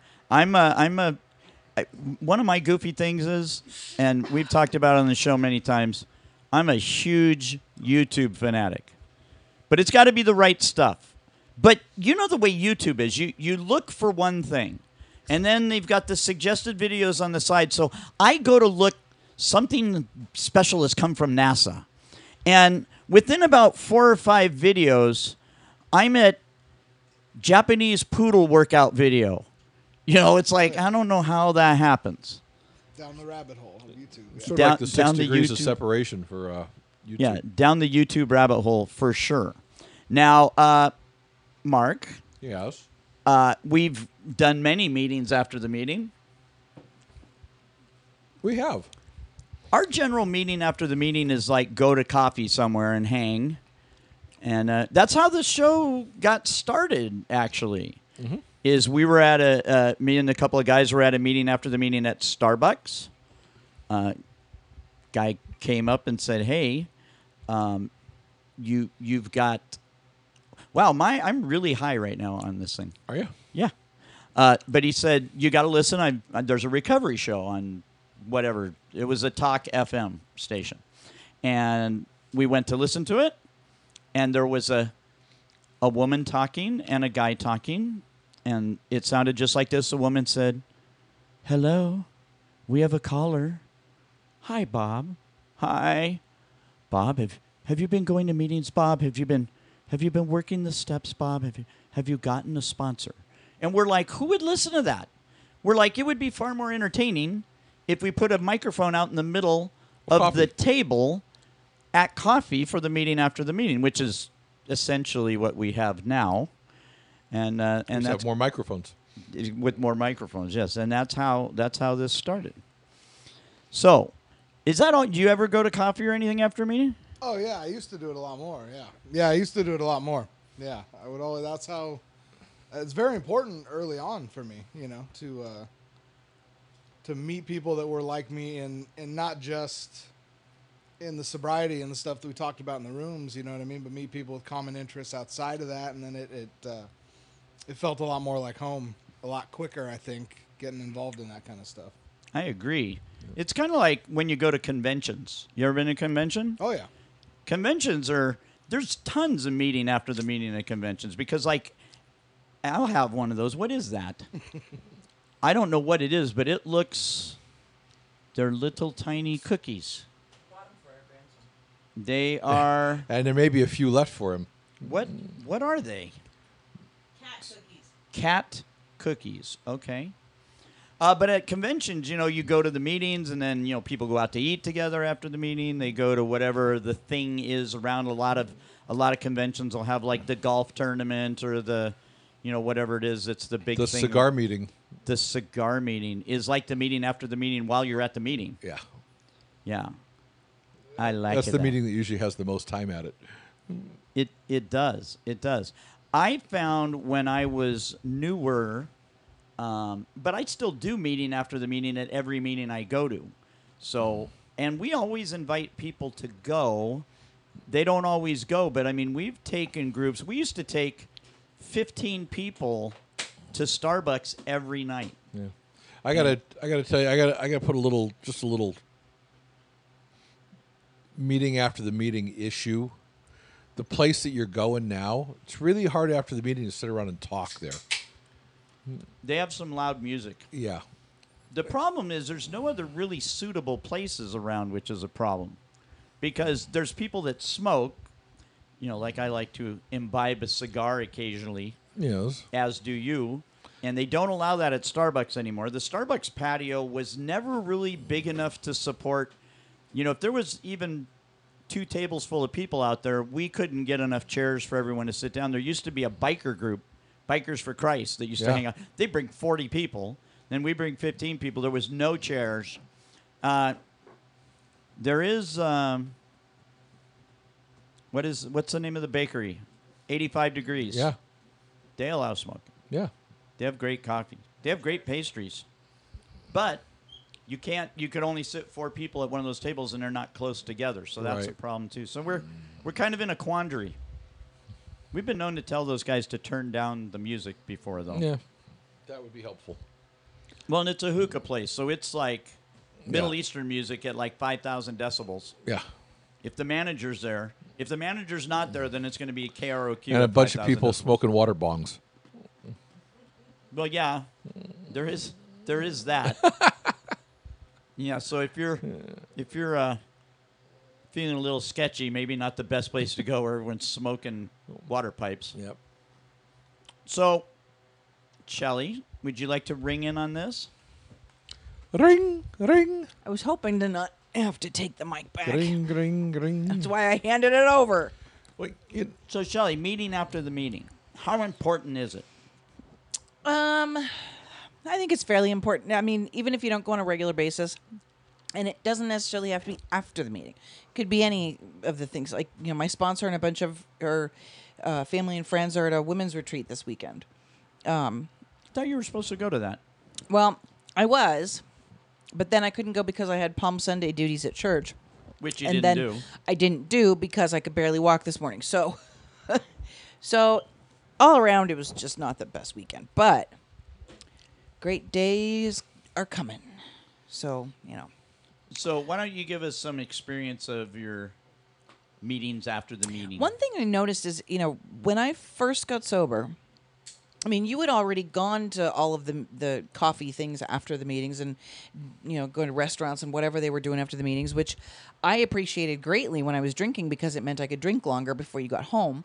One of my goofy things is, and we've talked about it on the show many times, I'm a huge YouTube fanatic. But it's got to be the right stuff. But you know the way YouTube is. You look for one thing. And then they've got the suggested videos on the side. So I go to look, something special has come from NASA. And within about 4 or 5 videos, I'm at Japanese poodle workout video. You know, it's like, I don't know how that happens. Down the rabbit hole of YouTube. Yeah. Sort of Down- like the 6 down the degrees of YouTube- separation for YouTube. Yeah, down the YouTube rabbit hole for sure. Now, Mark, Yes. we've done many meetings after the meeting. We have. Our general meeting after the meeting is like go to coffee somewhere and hang. And that's how the show got started, actually. Is we were at me and a couple of guys were at a meeting after the meeting at Starbucks. Guy came up and said, "Hey, you've got, wow, I'm really high right now on this thing." Are you? Yeah. But he said, you got to listen. There's a recovery show on whatever. It was a Talk FM station. And we went to listen to it. And there was a woman talking and a guy talking. And it sounded just like this. The woman said, "Hello, we have a caller. Hi, Bob. Hi. Bob, have you been going to meetings, Bob? Have you been working the steps, Bob? Have you gotten a sponsor?" And we're like, who would listen to that? We're like, it would be far more entertaining if we put a microphone out in the middle of the table at coffee for the meeting after the meeting, which is essentially what we have now. And Just that's have more microphones. with more microphones, yes. And that's how this started. So, is that all? Do you ever go to coffee or anything after a meeting? Oh yeah, I used to do it a lot more. Yeah, yeah, I used to do it a lot more. Yeah, I would always. That's how. It's very important early on for me, you know, to meet people that were like me, and not just in the sobriety and the stuff that we talked about in the rooms, you know what I mean, but meet people with common interests outside of that, and then it felt a lot more like home, a lot quicker, I think, getting involved in that kind of stuff. I agree. It's kind of like when you go to conventions. You ever been to a convention? Oh yeah. Conventions there's tons of meeting after the meeting at conventions because, like, I'll have one of those. What is that? I don't know what it is, but it looks, they're little tiny cookies. They are, And there may be a few left for him. what are they? Cat cookies. Cat cookies. Okay. But at conventions, you know, you go to the meetings and then, you know, people go out to eat together after the meeting. They go to whatever the thing is around. A lot of conventions will have like the golf tournament or the, you know, whatever it is. It's the big The thing. cigar meeting. The cigar meeting is like the meeting after the meeting while you're at the meeting. Yeah. Yeah. I like That's it. the meeting that usually has the most time at it. It does. It does. I found when I was newer, but I still do meeting after the meeting at every meeting I go to. So, and we always invite people to go. They don't always go, but I mean, we've taken groups. We used to take 15 people to Starbucks every night. Yeah. I gotta tell you, I gotta put a little meeting after the meeting issue. The place that you're going now, it's really hard after the meeting to sit around and talk there. They have some loud music. Yeah. The problem is there's no other really suitable places around, which is a problem. Because there's people that smoke, you know, like I like to imbibe a cigar occasionally, Yes. as do you, and they don't allow that at Starbucks anymore. The Starbucks patio was never really big enough to support, you know, if there was even 2 tables full of people out there, we couldn't get enough chairs for everyone to sit down. There used to be a biker group, Bikers for Christ, that used to Yeah. hang out. They bring 40 people, then we bring 15 people. There was no chairs. There is, what's the name of the bakery? 85 Degrees. Yeah. They allow smoking. Yeah. They have great coffee. They have great pastries. But you could only sit 4 people at one of those tables and they're not close together. So that's a Right. problem too. So we're kind of in a quandary. We've been known to tell those guys to turn down the music before though. Yeah. That would be helpful. Well, and it's a hookah place, so it's like Middle Yeah. Eastern music at like 5,000 decibels. Yeah. If the manager's there, if the manager's not there, then it's going to be KROQ. And a at bunch of 5,000 people decibels. smoking water bongs. Well, yeah. There is that. Yeah. So if you're feeling a little sketchy, maybe not the best place to go where everyone's smoking water pipes. Yep. So, Shelley, would you like to ring in on this? Ring, ring, I was hoping to not have to take the mic back. ring, ring, ring. That's why I handed it over. Wait, So, Shelley, meeting after the meeting, how important is it? I think it's fairly important. I mean, even if you don't go on a regular basis, and it doesn't necessarily have to be after the meeting. It could be any of the things. Like, my sponsor and a bunch of her family and friends are at a women's retreat this weekend. I thought you were supposed to go to that. Well, I was, but then I couldn't go because I had Palm Sunday duties at church. Which you And didn't then do. I didn't do because I could barely walk this morning. So, so all around, it was just not the best weekend. But great days are coming. So, So why don't you give us some experience of your meetings after the meeting? One thing I noticed is, when I first got sober, I mean, you had already gone to all of the coffee things after the meetings and, going to restaurants and whatever they were doing after the meetings, which I appreciated greatly when I was drinking because it meant I could drink longer before you got home.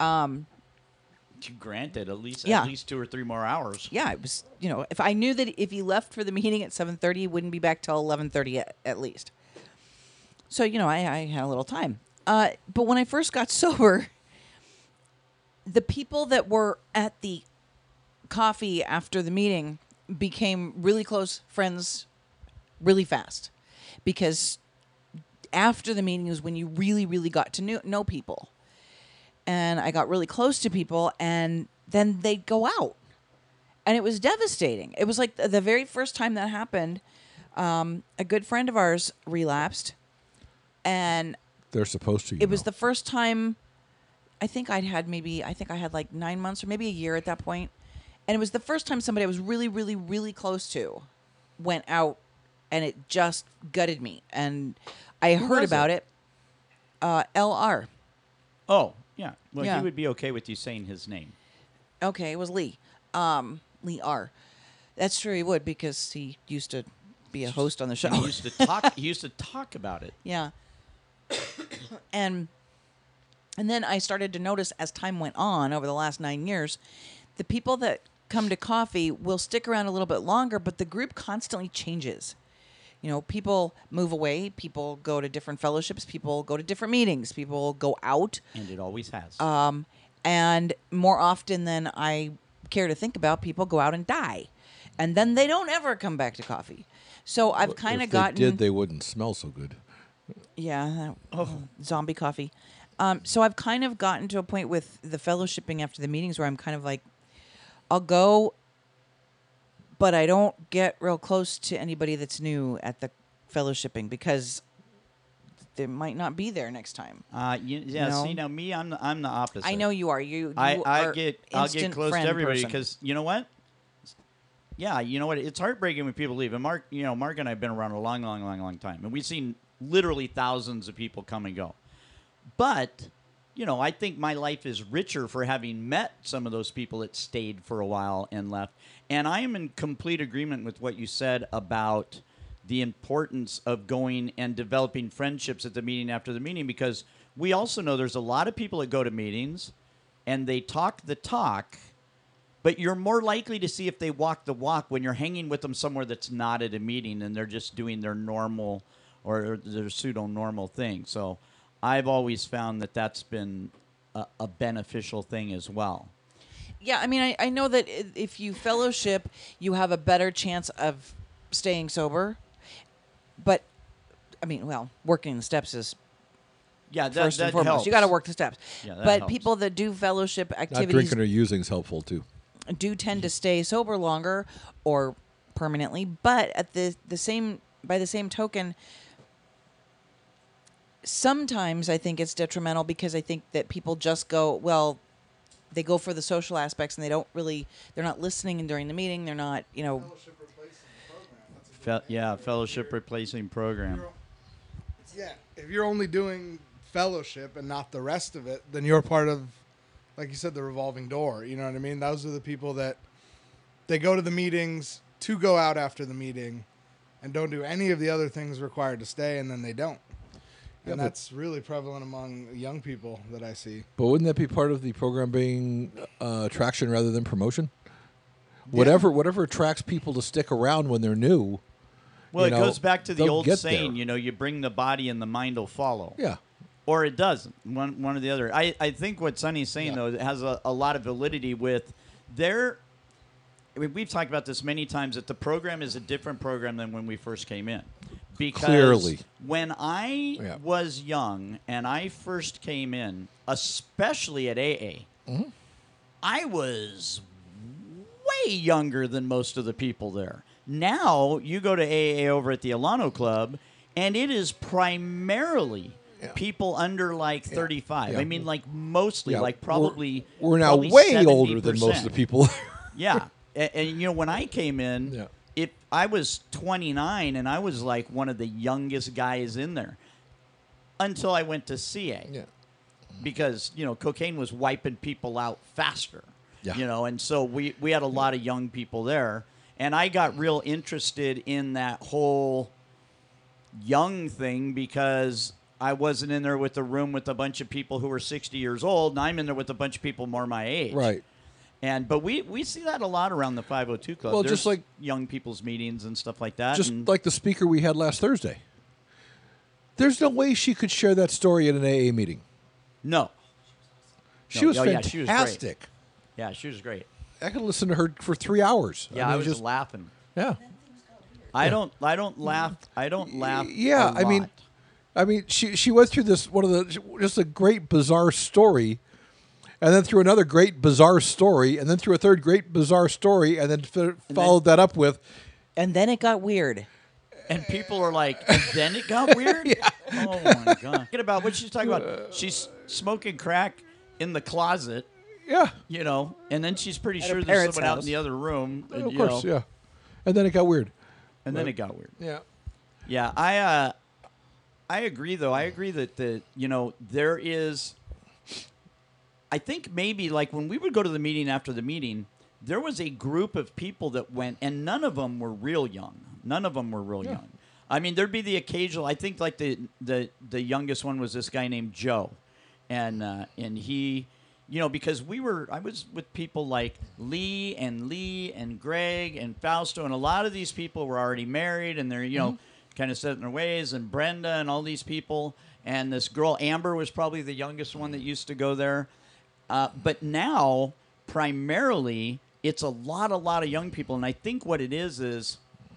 Granted, at least 2 or 3 more hours. Yeah, it was, if I knew that if you left for the meeting at 7:30, you wouldn't be back till 11:30 at least. So, I had a little time. But when I first got sober, the people that were at the coffee after the meeting became really close friends really fast. Because after the meeting is when you really, really got to know people. And I got really close to people, and then they'd go out. And it was devastating. It was like the very first time that happened, a good friend of ours relapsed. And they're supposed to. It was the first time, I think I had like 9 months or maybe a year at that point. And it was the first time somebody I was really, really, really close to went out, and it just gutted me. And I heard about it. LR. Oh, yeah. Well, Yeah. he would be okay with you saying his name. Okay, it was Lee. Lee R. That's true, he would, because he used to be a host on the show. He used to talk. He used to talk about it. Yeah. and then I started to notice as time went on over the last 9 years, the people that come to coffee will stick around a little bit longer, but the group constantly changes. People move away, people go to different fellowships, people go to different meetings, people go out. And it always has. And more often than I care to think about, people go out and die. And then they don't ever come back to coffee. So I've kind of gotten... If they did, they wouldn't smell so good. Yeah. Zombie coffee. So I've kind of gotten to a point with the fellowshipping after the meetings where I'm kind of like, I'll go, but I don't get real close to anybody that's new at the fellowshipping because they might not be there next time. See, now me, I'm the opposite. I know you are. You I'll are get instant close to friend everybody person. because you know what? Yeah, you know what? It's heartbreaking when people leave. And Mark and I have been around a long, long, long, long time, and we've seen literally thousands of people come and go. But I think my life is richer for having met some of those people that stayed for a while and left. And I am in complete agreement with what you said about the importance of going and developing friendships at the meeting after the meeting, because we also know there's a lot of people that go to meetings and they talk the talk, but you're more likely to see if they walk the walk when you're hanging with them somewhere that's not at a meeting and they're just doing their normal or their pseudo-normal thing. So I've always found that that's been a beneficial thing as well. Yeah, I mean, I know that if you fellowship, you have a better chance of staying sober. But, I mean, working the steps is first and foremost. helps. You got to work the steps. Yeah, that but helps. people that do fellowship Not activities drinking or using is helpful too. do tend to stay sober longer or permanently. But at by the same token, sometimes I think it's detrimental because I think that people just go, they go for the social aspects and they're not listening during the meeting. They're not, Fellowship replacing program. Fellowship replacing program. Yeah, if you're only doing fellowship and not the rest of it, then you're part of, like you said, the revolving door. You know what I mean? Those are the people that they go to the meetings to go out after the meeting and don't do any of the other things required to stay, and then they don't. And that's really prevalent among young people that I see. But wouldn't that be part of the program being attraction rather than promotion? Whatever attracts people to stick around when they're new. Well, it goes back to the they'll old get saying, there. you know, you bring the body and the mind will follow. Yeah. Or it doesn't, one or the other. I think what Sonny's saying, though, it has a lot of validity with their – I mean, we've talked about this many times, that the program is a different program than when we first came in. Because Clearly. when I was young and I first came in, especially at AA, I was way younger than most of the people there. Now you go to AA over at the Alano Club, and it is primarily people under like 35. Yeah. I mean, like mostly, like probably we're now probably way older than 70%. most of the people. Yeah, and you know, when I came in, Yeah. if I was 29 and I was like one of the youngest guys in there until I went to CA. Yeah. Because, you know, cocaine was wiping people out faster. Yeah. You know, and so we had a lot of young people there. And I got real interested in that whole young thing because I wasn't in there with a room with a bunch of people who were 60 years old, and I'm in there with a bunch of people more my age. Right. But we see that a lot around the 502 Club. Well, There's just like young people's meetings and stuff like that. Just and like the speaker we had last Thursday. There's no way she could share that story at an AA meeting. no. She was Oh, yeah, fantastic. she was great. Yeah, she was great. I could listen to her for 3 hours. Yeah, I was just laughing. Yeah. I don't laugh. I don't laugh. Yeah, a lot. I mean, she went through this just a great bizarre story, and then through another great bizarre story, and then through a third great bizarre story, and then followed that up with, And then it got weird. And people are like, and then it got weird? Oh, my God. Forget about what she's talking about. She's smoking crack in the closet, yeah, you know, and then she's pretty At sure her there's parents' someone out in house. the other room. of you course, know, yeah, and then it got weird. And then it got weird. Yeah, Yeah, I agree, though. I agree that you know, there is. I think maybe like when we would go to the meeting after the meeting, there was a group of people that went, and none of them were real young. None of them were real young. I mean, there'd be the occasional. I think like the youngest one was this guy named Joe, and he. You know, because I was with people like Lee and Greg and Fausto, and a lot of these people were already married, and they're, you know, kind of set in their ways, and Brenda and all these people, and this girl, Amber, was probably the youngest one that used to go there. But now, primarily, it's a lot of young people, and I think what it is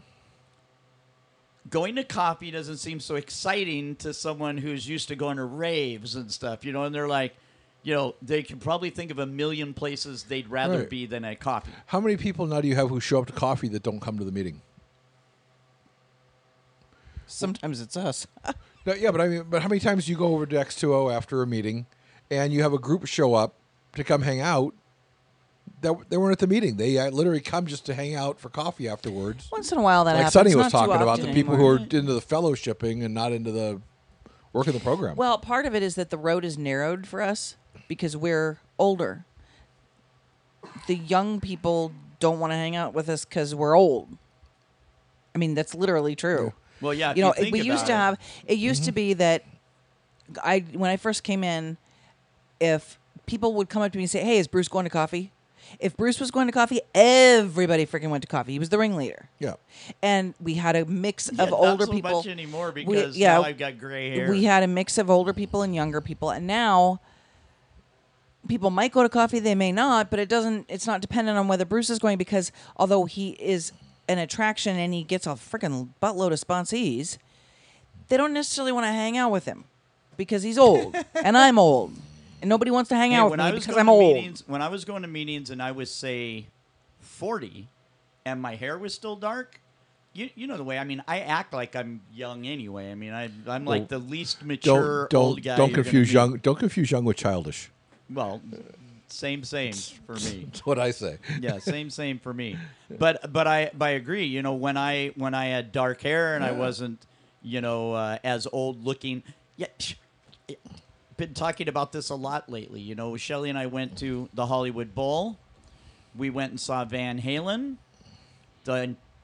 going to coffee doesn't seem so exciting to someone who's used to going to raves and stuff, you know, and they're like, you know, they can probably think of a million places they'd rather Right. be than at coffee. How many people now do you have who show up to coffee that don't come to the meeting? Sometimes it's us. No, yeah, but how many times do you go over to X2O after a meeting, and you have a group show up to come hang out? That they weren't at the meeting. They literally come just to hang out for coffee afterwards. Once in a while that Like happens. Sonny was Not too talking about, often the people who are anymore. into the fellowshipping and not into the work of the program. Well, part of it is that the road is narrowed for us because we're older. The young people don't want to hang out with us because we're old. I mean, that's literally true. Well, yeah, if You know, think we used to about have. It used to be that when I first came in, if people would come up to me and say, "Hey, is Bruce going to coffee?" If Bruce was going to coffee, everybody freaking went to coffee. He was the ringleader. Yeah. And we had a mix Yeah, of not older so people. much anymore because yeah, now I've got gray hair. We had a mix of older people and younger people, and now people might go to coffee, they may not, but it's not dependent on whether Bruce is going, because although he is an attraction and he gets a freaking buttload of sponsees, they don't necessarily want to hang out with him because he's old and I'm old. And nobody wants to hang Hey, out with when me I was because going I'm to old. meetings, when I was going to meetings and I was, say, 40 and my hair was still dark, you know the way. I mean, I act like I'm young anyway. I mean, I'm like the least mature old guy. Don't you're confuse gonna meet. young. Don't confuse young with childish. Well, same for me. That's what I say. Yeah, same for me. But I agree. You know, when I had dark hair and I wasn't, you know, as old looking. Yeah, been talking about this a lot lately. You know, Shelley and I went to the Hollywood Bowl. We went and saw Van Halen. The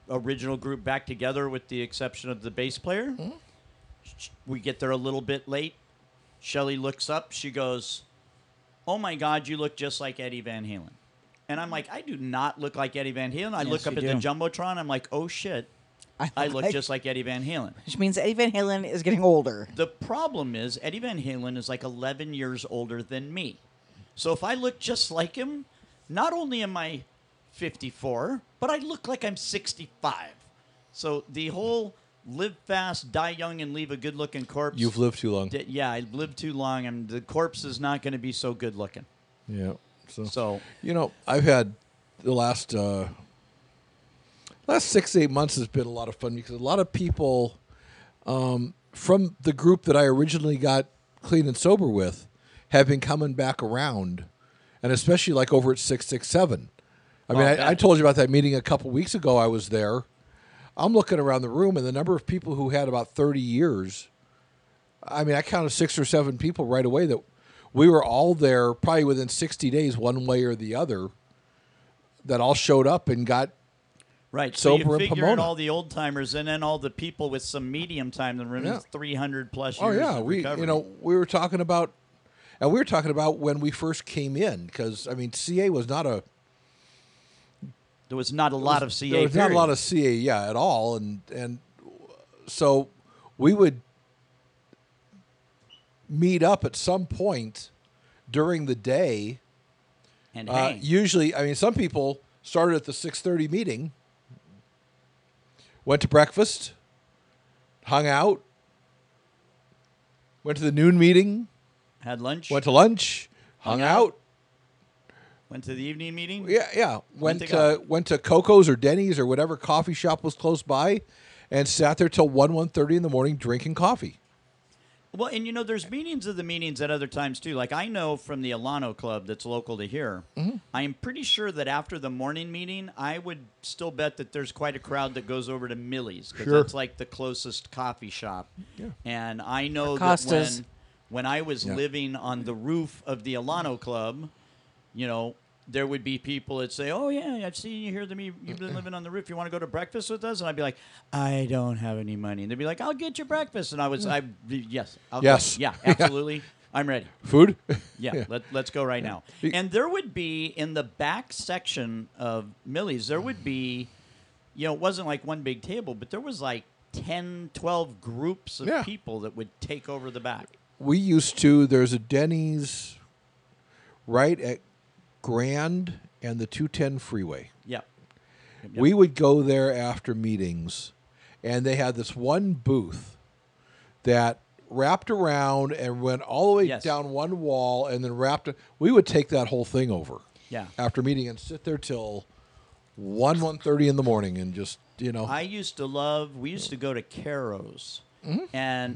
original group back together with the exception of the bass player. We get there a little bit late. Shelly looks up. She goes, "Oh my God, you look just like Eddie Van Halen." And I'm like, I do not look like Eddie Van Halen. I Yes, look up you at the do. Jumbotron. I'm like, oh shit, I look just like Eddie Van Halen. Which means Eddie Van Halen is getting older. The problem is Eddie Van Halen is like 11 years older than me. So if I look just like him, not only am I 54, but I look like I'm 65. So the whole live fast, die young, and leave a good-looking corpse. You've lived too long. Yeah, I lived too long, and the corpse is not going to be so good-looking. Yeah. So I've had the last 6-8 months has been a lot of fun because a lot of people from the group that I originally got clean and sober with have been coming back around, and especially like over at 667. I mean, I told you about that meeting a couple weeks ago. I was there. I'm looking around the room, and the number of people who had about 30 years. I mean, I counted 6 or 7 people right away that we were all there probably within 60 days, one way or the other, that all showed up and got right. So you sober in figure in Pomona. all the old timers and then all the people with some medium time in the room, Yeah. 300 plus Oh years. yeah, of we recovery. we were talking about, and we were talking about when we first came in because I mean CA was not a There was not a lot of CA. there was not a period. lot of CA at all, and so we would meet up at some point during the day. And hey, Usually, I mean, some people started at the 6:30 meeting, went to breakfast, hung out, went to the noon meeting, had lunch, went to lunch, hung out. went to the evening meeting. Yeah. Went Went to went to Coco's or Denny's or whatever coffee shop was close by, and sat there till 1:30 in the morning drinking coffee. Well, and there's meetings of the meetings at other times too. Like I know from the Alano Club that's local to here, I am pretty sure that after the morning meeting, I would still bet that there's quite a crowd that goes over to Millie's because Sure. that's like the closest coffee shop. Yeah. And I know Costas. that when I was Yeah. living on the roof of the Alano Club, there would be people that say, "Oh yeah, I've seen you here. You've been living on the roof. You want to go to breakfast with us?" And I'd be like, "I don't have any money." And they'd be like, "I'll get you breakfast." And yes, I'll go. Yes. Yeah, absolutely. I'm ready. Food? Yeah, let's go right now. And there would be in the back section of Millie's, there would be, it wasn't like one big table, but there was like 10, 12 groups of Yeah. people that would take over the back. We used to. There's a Denny's right at Grand and the 210 freeway. Yep. We would go there after meetings, and they had this one booth that wrapped around and went all the way Yes. down one wall and then wrapped it. We would take that whole thing over Yeah. after meeting and sit there till 1:30 in the morning and just, I used to we used to go to Caro's, and,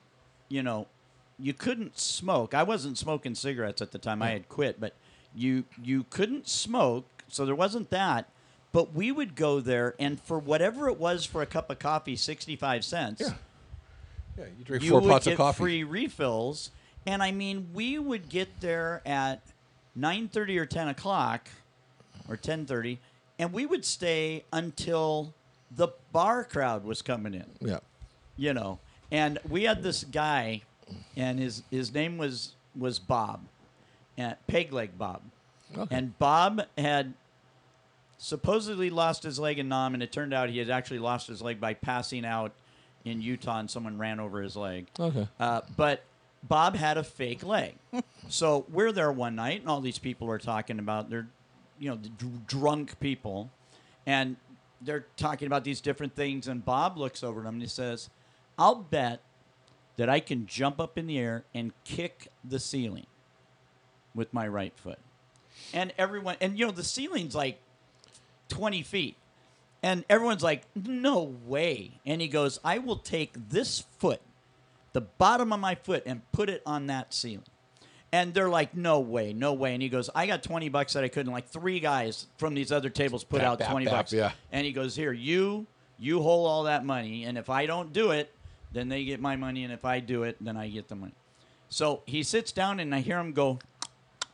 you couldn't smoke. I wasn't smoking cigarettes at the time. I had quit, but you couldn't smoke, so there wasn't that. But we would go there, and for whatever it was for a cup of coffee, 65 cents, yeah, you drink you 4 would pots get of coffee. free refills. And, I mean, we would get there at 9:30 or 10 o'clock or 10:30, and we would stay until the bar crowd was coming in. Yeah. And we had this guy, and his name was Bob, Peg Leg Bob. Okay. And Bob had supposedly lost his leg in Nam, and it turned out he had actually lost his leg by passing out in Utah, and someone ran over his leg. Okay. But Bob had a fake leg. So we're there one night, and all these people are talking about, they're, drunk people, and they're talking about these different things, and Bob looks over at them and he says, "I'll bet that I can jump up in the air and kick the ceiling with my right foot." And everyone, and the ceiling's like 20 feet. And everyone's like, "No way." And he goes, "I will take this foot, the bottom of my foot, and put it on that ceiling." And they're like, "No way, no way." And he goes, "I got $20 that I couldn't." Like 3 guys from these other tables put out $20. yeah. And he goes, "Here, you hold all that money. And if I don't do it, then they get my money. And if I do it, then I get the money." So he sits down, and I hear him go,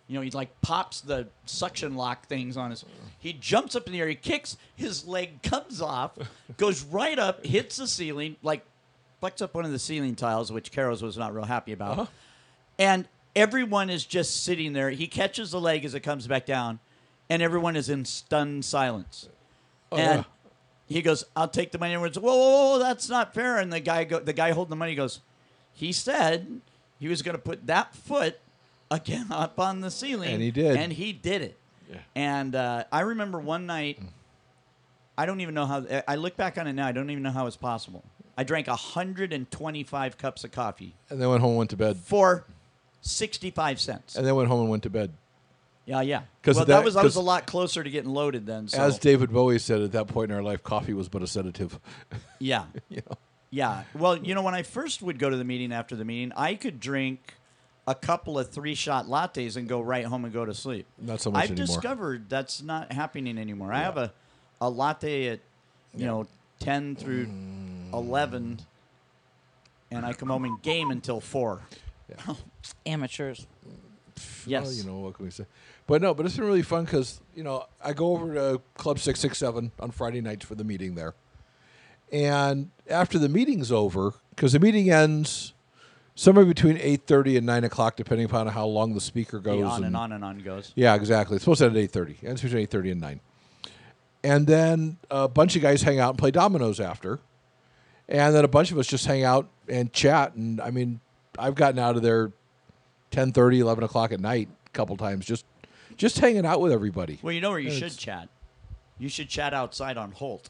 You know, he like pops the suction lock things on his. He jumps up in the air. He kicks. His leg comes off, goes right up, hits the ceiling, like fucks up one of the ceiling tiles, which Carol's was not real happy about. And everyone is just sitting there. He catches the leg as it comes back down, and everyone is in stunned silence. And he goes, "I'll take the money." And everyone's, whoa, that's not fair. And the guy holding the money goes, "He said he was going to put that foot again up on the ceiling." And he did. And he did it. Yeah. And I remember one night, I don't even know how, I look back on it now, I don't even know how it's possible. I drank 125 cups of coffee And then went home and went to bed. for 65 cents. And then went home and went to bed. Yeah. 'Cause Well, of that- I was 'cause- a lot closer to getting loaded then. So. As David Bowie said, at that point in our life, coffee was but a sedative. Yeah. You know? Yeah. Well, you know, when I first would go to the meeting after the meeting, I could drink a couple of 3-shot lattes and go right home and go to sleep. Not so much I've anymore. discovered that's not happening anymore. I have a latte at, 10 through 11, and I come home and game until 4. Amateurs. Yes. Well, you know, what can we say? But it's been really fun because, I go over to Club 667 on Friday nights for the meeting there. And after the meeting's over, because the meeting ends somewhere between 8:30 and 9 o'clock, depending upon how long the speaker goes. On and on and on goes. Yeah, exactly. It's supposed to end at 8:30. It's between 8:30 and 9. And then a bunch of guys hang out and play dominoes after. And then a bunch of us just hang out and chat. And, I mean, I've gotten out of there 10:30, 11 o'clock at night a couple times just hanging out with everybody. Well, you know where you It's- should chat? You should chat outside on Holt.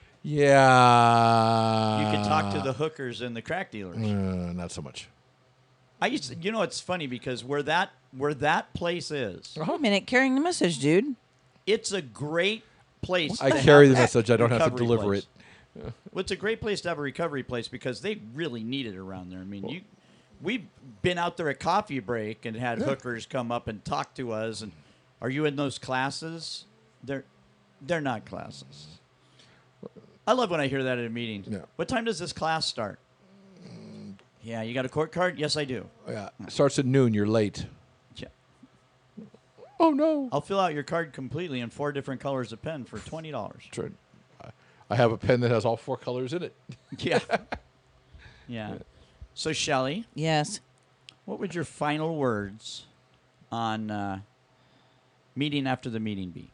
Yeah. You can talk to the hookers and the crack dealers. Not so much. I used to, it's funny because where that place is, Oh, a minute, carrying the message, dude. it's a great place. I to carry have the a message. I don't have to recovery deliver place. it. Well, it's a great place to have a recovery place because they really need it around there. I mean, we've been out there at coffee break and had hookers come up and talk to us. And are you in those classes? They're not classes. I love when I hear that at a meeting. Yeah. What time does this class start? Yeah, you got a court card? Yes, I do. Yeah. It starts at noon. You're late. Yeah. Oh, no. I'll fill out your card completely in 4 different colors of pen for $20. True. I have a pen that has all 4 colors in it. Yeah. Yeah. So, Shelley, Yes. what would your final words on meeting after the meeting be?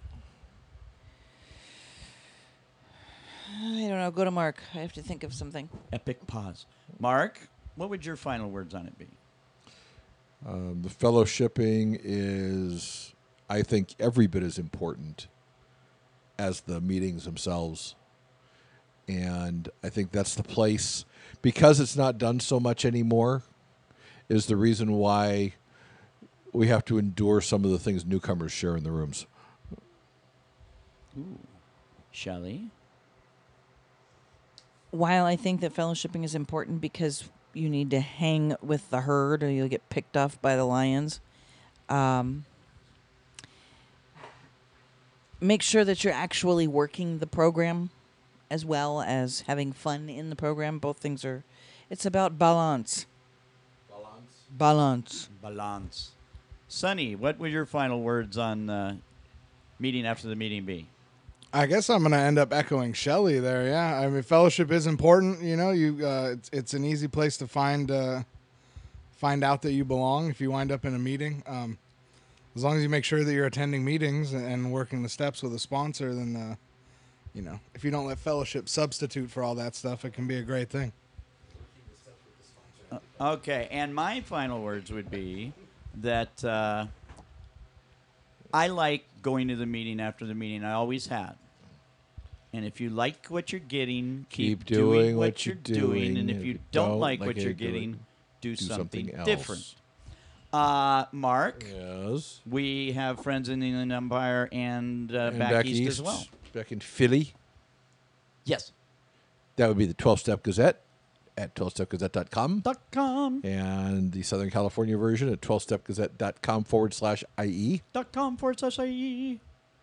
I don't know. Go to Mark. I have to think of something. Epic pause. Mark, what would your final words on it be? The fellowshipping is, I think, every bit as important as the meetings themselves. And I think that's the place, because it's not done so much anymore, is the reason why we have to endure some of the things newcomers share in the rooms. Shelley? While I think that fellowshipping is important because you need to hang with the herd or you'll get picked off by the lions, make sure that you're actually working the program as well as having fun in the program. Both things are, it's about balance. Balance. Balance. Sonny, what would your final words on meeting after the meeting be? I guess I'm going to end up echoing Shelley there. Yeah, I mean, fellowship is important. It's an easy place to find out that you belong if you wind up in a meeting. As long as you make sure that you're attending meetings and working the steps with a sponsor, then if you don't let fellowship substitute for all that stuff, it can be a great thing. Okay, and my final words would be that I like going to the meeting after the meeting. I always had. And if you like what you're getting, keep doing what you're doing. And if you don't like what you're getting, do something else. different. Mark, Yes. we have friends in the Inland Empire and, And back east as well. Back in Philly. Yes. That would be the 12-Step Gazette at 12stepgazette.com. .com. And the Southern California version at 12stepgazette.com/IE. .com/IE.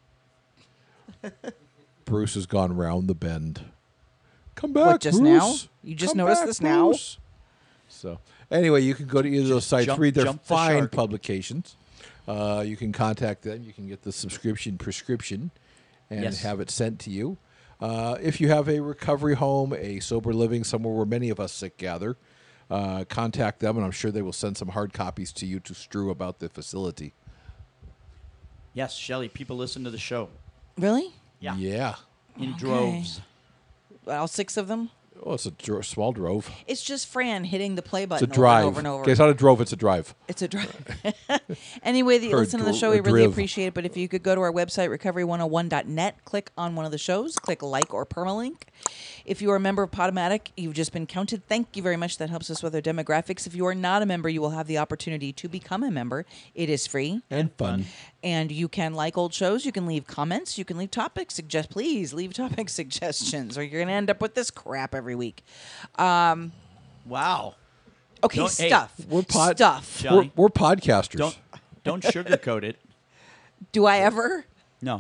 Bruce has gone round the bend. Come back, What, just Bruce. now? You just Come noticed back, this now? Bruce. So, anyway, you can go to either of those sites, jump- read their jump the fine shark. publications. You can contact them. You can get the subscription prescription and Yes. have it sent to you. If you have a recovery home, a sober living, somewhere where many of us sick gather, contact them, and I'm sure they will send some hard copies to you to strew about the facility. Yes, Shelly, people listen to the show Really? Yeah. Yeah. in droves. All 6 of them? Oh, it's a small drove. It's just Fran hitting the play It's button a drive. over and over. Okay, it's not a drove, it's a drive. It's a drive. Anyway, that you Or a listen to the dr- show, a we really driv. appreciate it. But if you could go to our website, recovery101.net, click on one of the shows, click like or permalink. If you are a member of Podomatic, you've just been counted. Thank you very much. That helps us with our demographics. If you are not a member, you will have the opportunity to become a member. It is free. And fun. And you can like old shows. You can leave comments. You can leave topics. Please leave topic suggestions, or you're going to end up with this crap every week. Wow. Okay, Don't- hey, stuff. We're Stuff. Shelley, We're podcasters. don't sugarcoat it. Do I ever? No.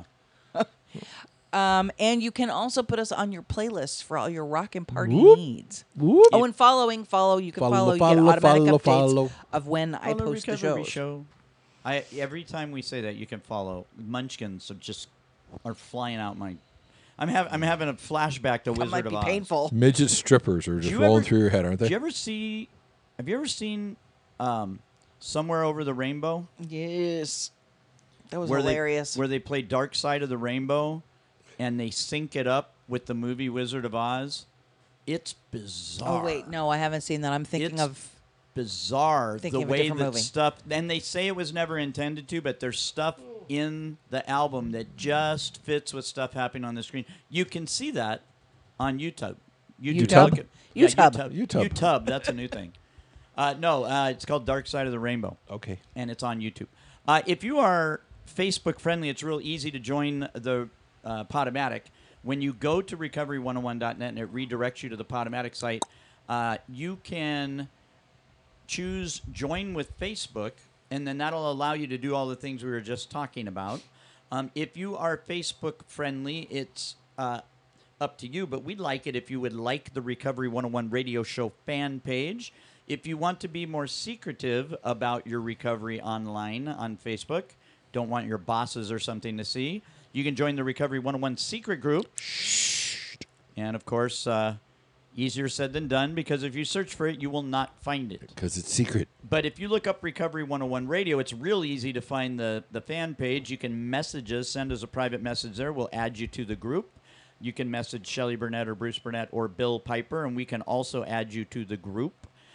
And you can also put us on your playlist for all your rock and party Whoop. needs. Whoop. Oh, and follow. You can Follow, you get follow, automatic follow, updates follow. of when I Follow post the Recovery shows. Show. Every time we say that, you can follow. Munchkins are flying out my. I'm having a flashback to That Wizard might of be Oz. painful. Midget strippers are just you rolling ever- through your head, aren't they? Have you ever seen Somewhere Over the Rainbow? Yes, that was where hilarious. where they play Dark Side of the Rainbow, and they sync it up with the movie Wizard of Oz. It's bizarre. Oh wait, no, I haven't seen that. I'm thinking It's of. bizarre Thinking the of a way different that movie. stuff. And they say it was never intended to, but there's stuff in the album that just fits with stuff happening on the screen. You can see that on YouTube. YouTube? Look at- yeah, YouTube. YouTube. YouTube. That's a new thing. No, it's called Dark Side of the Rainbow, Okay. and it's on YouTube. If you are Facebook friendly, it's real easy to join the Podomatic. When you go to recovery101.net and it redirects you to the Podomatic site, you can choose Join with Facebook, and then that'll allow you to do all the things we were just talking about. If you are Facebook friendly, it's up to you, but we'd like it if you would like the Recovery 101 radio show fan page. If you want to be more secretive about your recovery online on Facebook, don't want your bosses or something to see, you can join the Recovery 101 secret group. And of course, easier said than done, because if you search for it, you will not find it. Because it's secret. But if you look up Recovery 101 Radio, it's real easy to find the fan page. You can message us, send us a private message there. We'll add you to the group. You can message Shelly Burnett or Bruce Burnett or Bill Piper, and we can also add you to the group.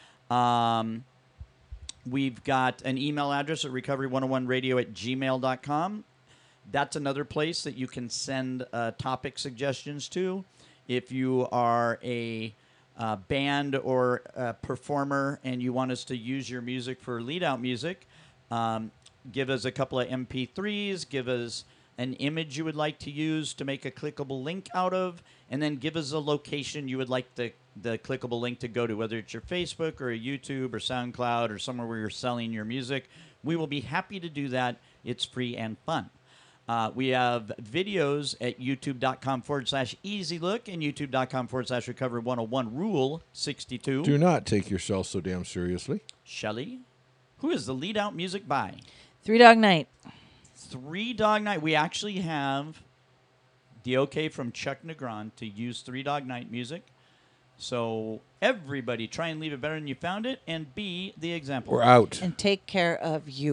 We've got an email address at recovery101radio@gmail.com. That's another place that you can send topic suggestions to. If you are a band or a performer and you want us to use your music for lead-out music, give us a couple of MP3s, give us an image you would like to use to make a clickable link out of, and then give us a location you would like the clickable link to go to, whether it's your Facebook or a YouTube or SoundCloud or somewhere where you're selling your music. We will be happy to do that. It's free and fun. We have videos at youtube.com/easylook and youtube.com/recovery101 rule 62. Do not take yourself so damn seriously. Shelly, who is the lead out music by? 3 Dog Night. 3 Dog Night. We actually have the okay from Chuck Negron to use 3 Dog Night music. So everybody try and leave it better than you found it, and be the example. We're out. And take care of you.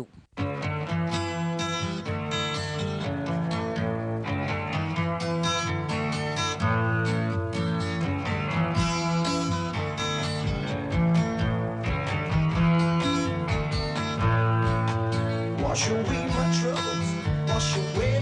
Wash away my troubles, wash away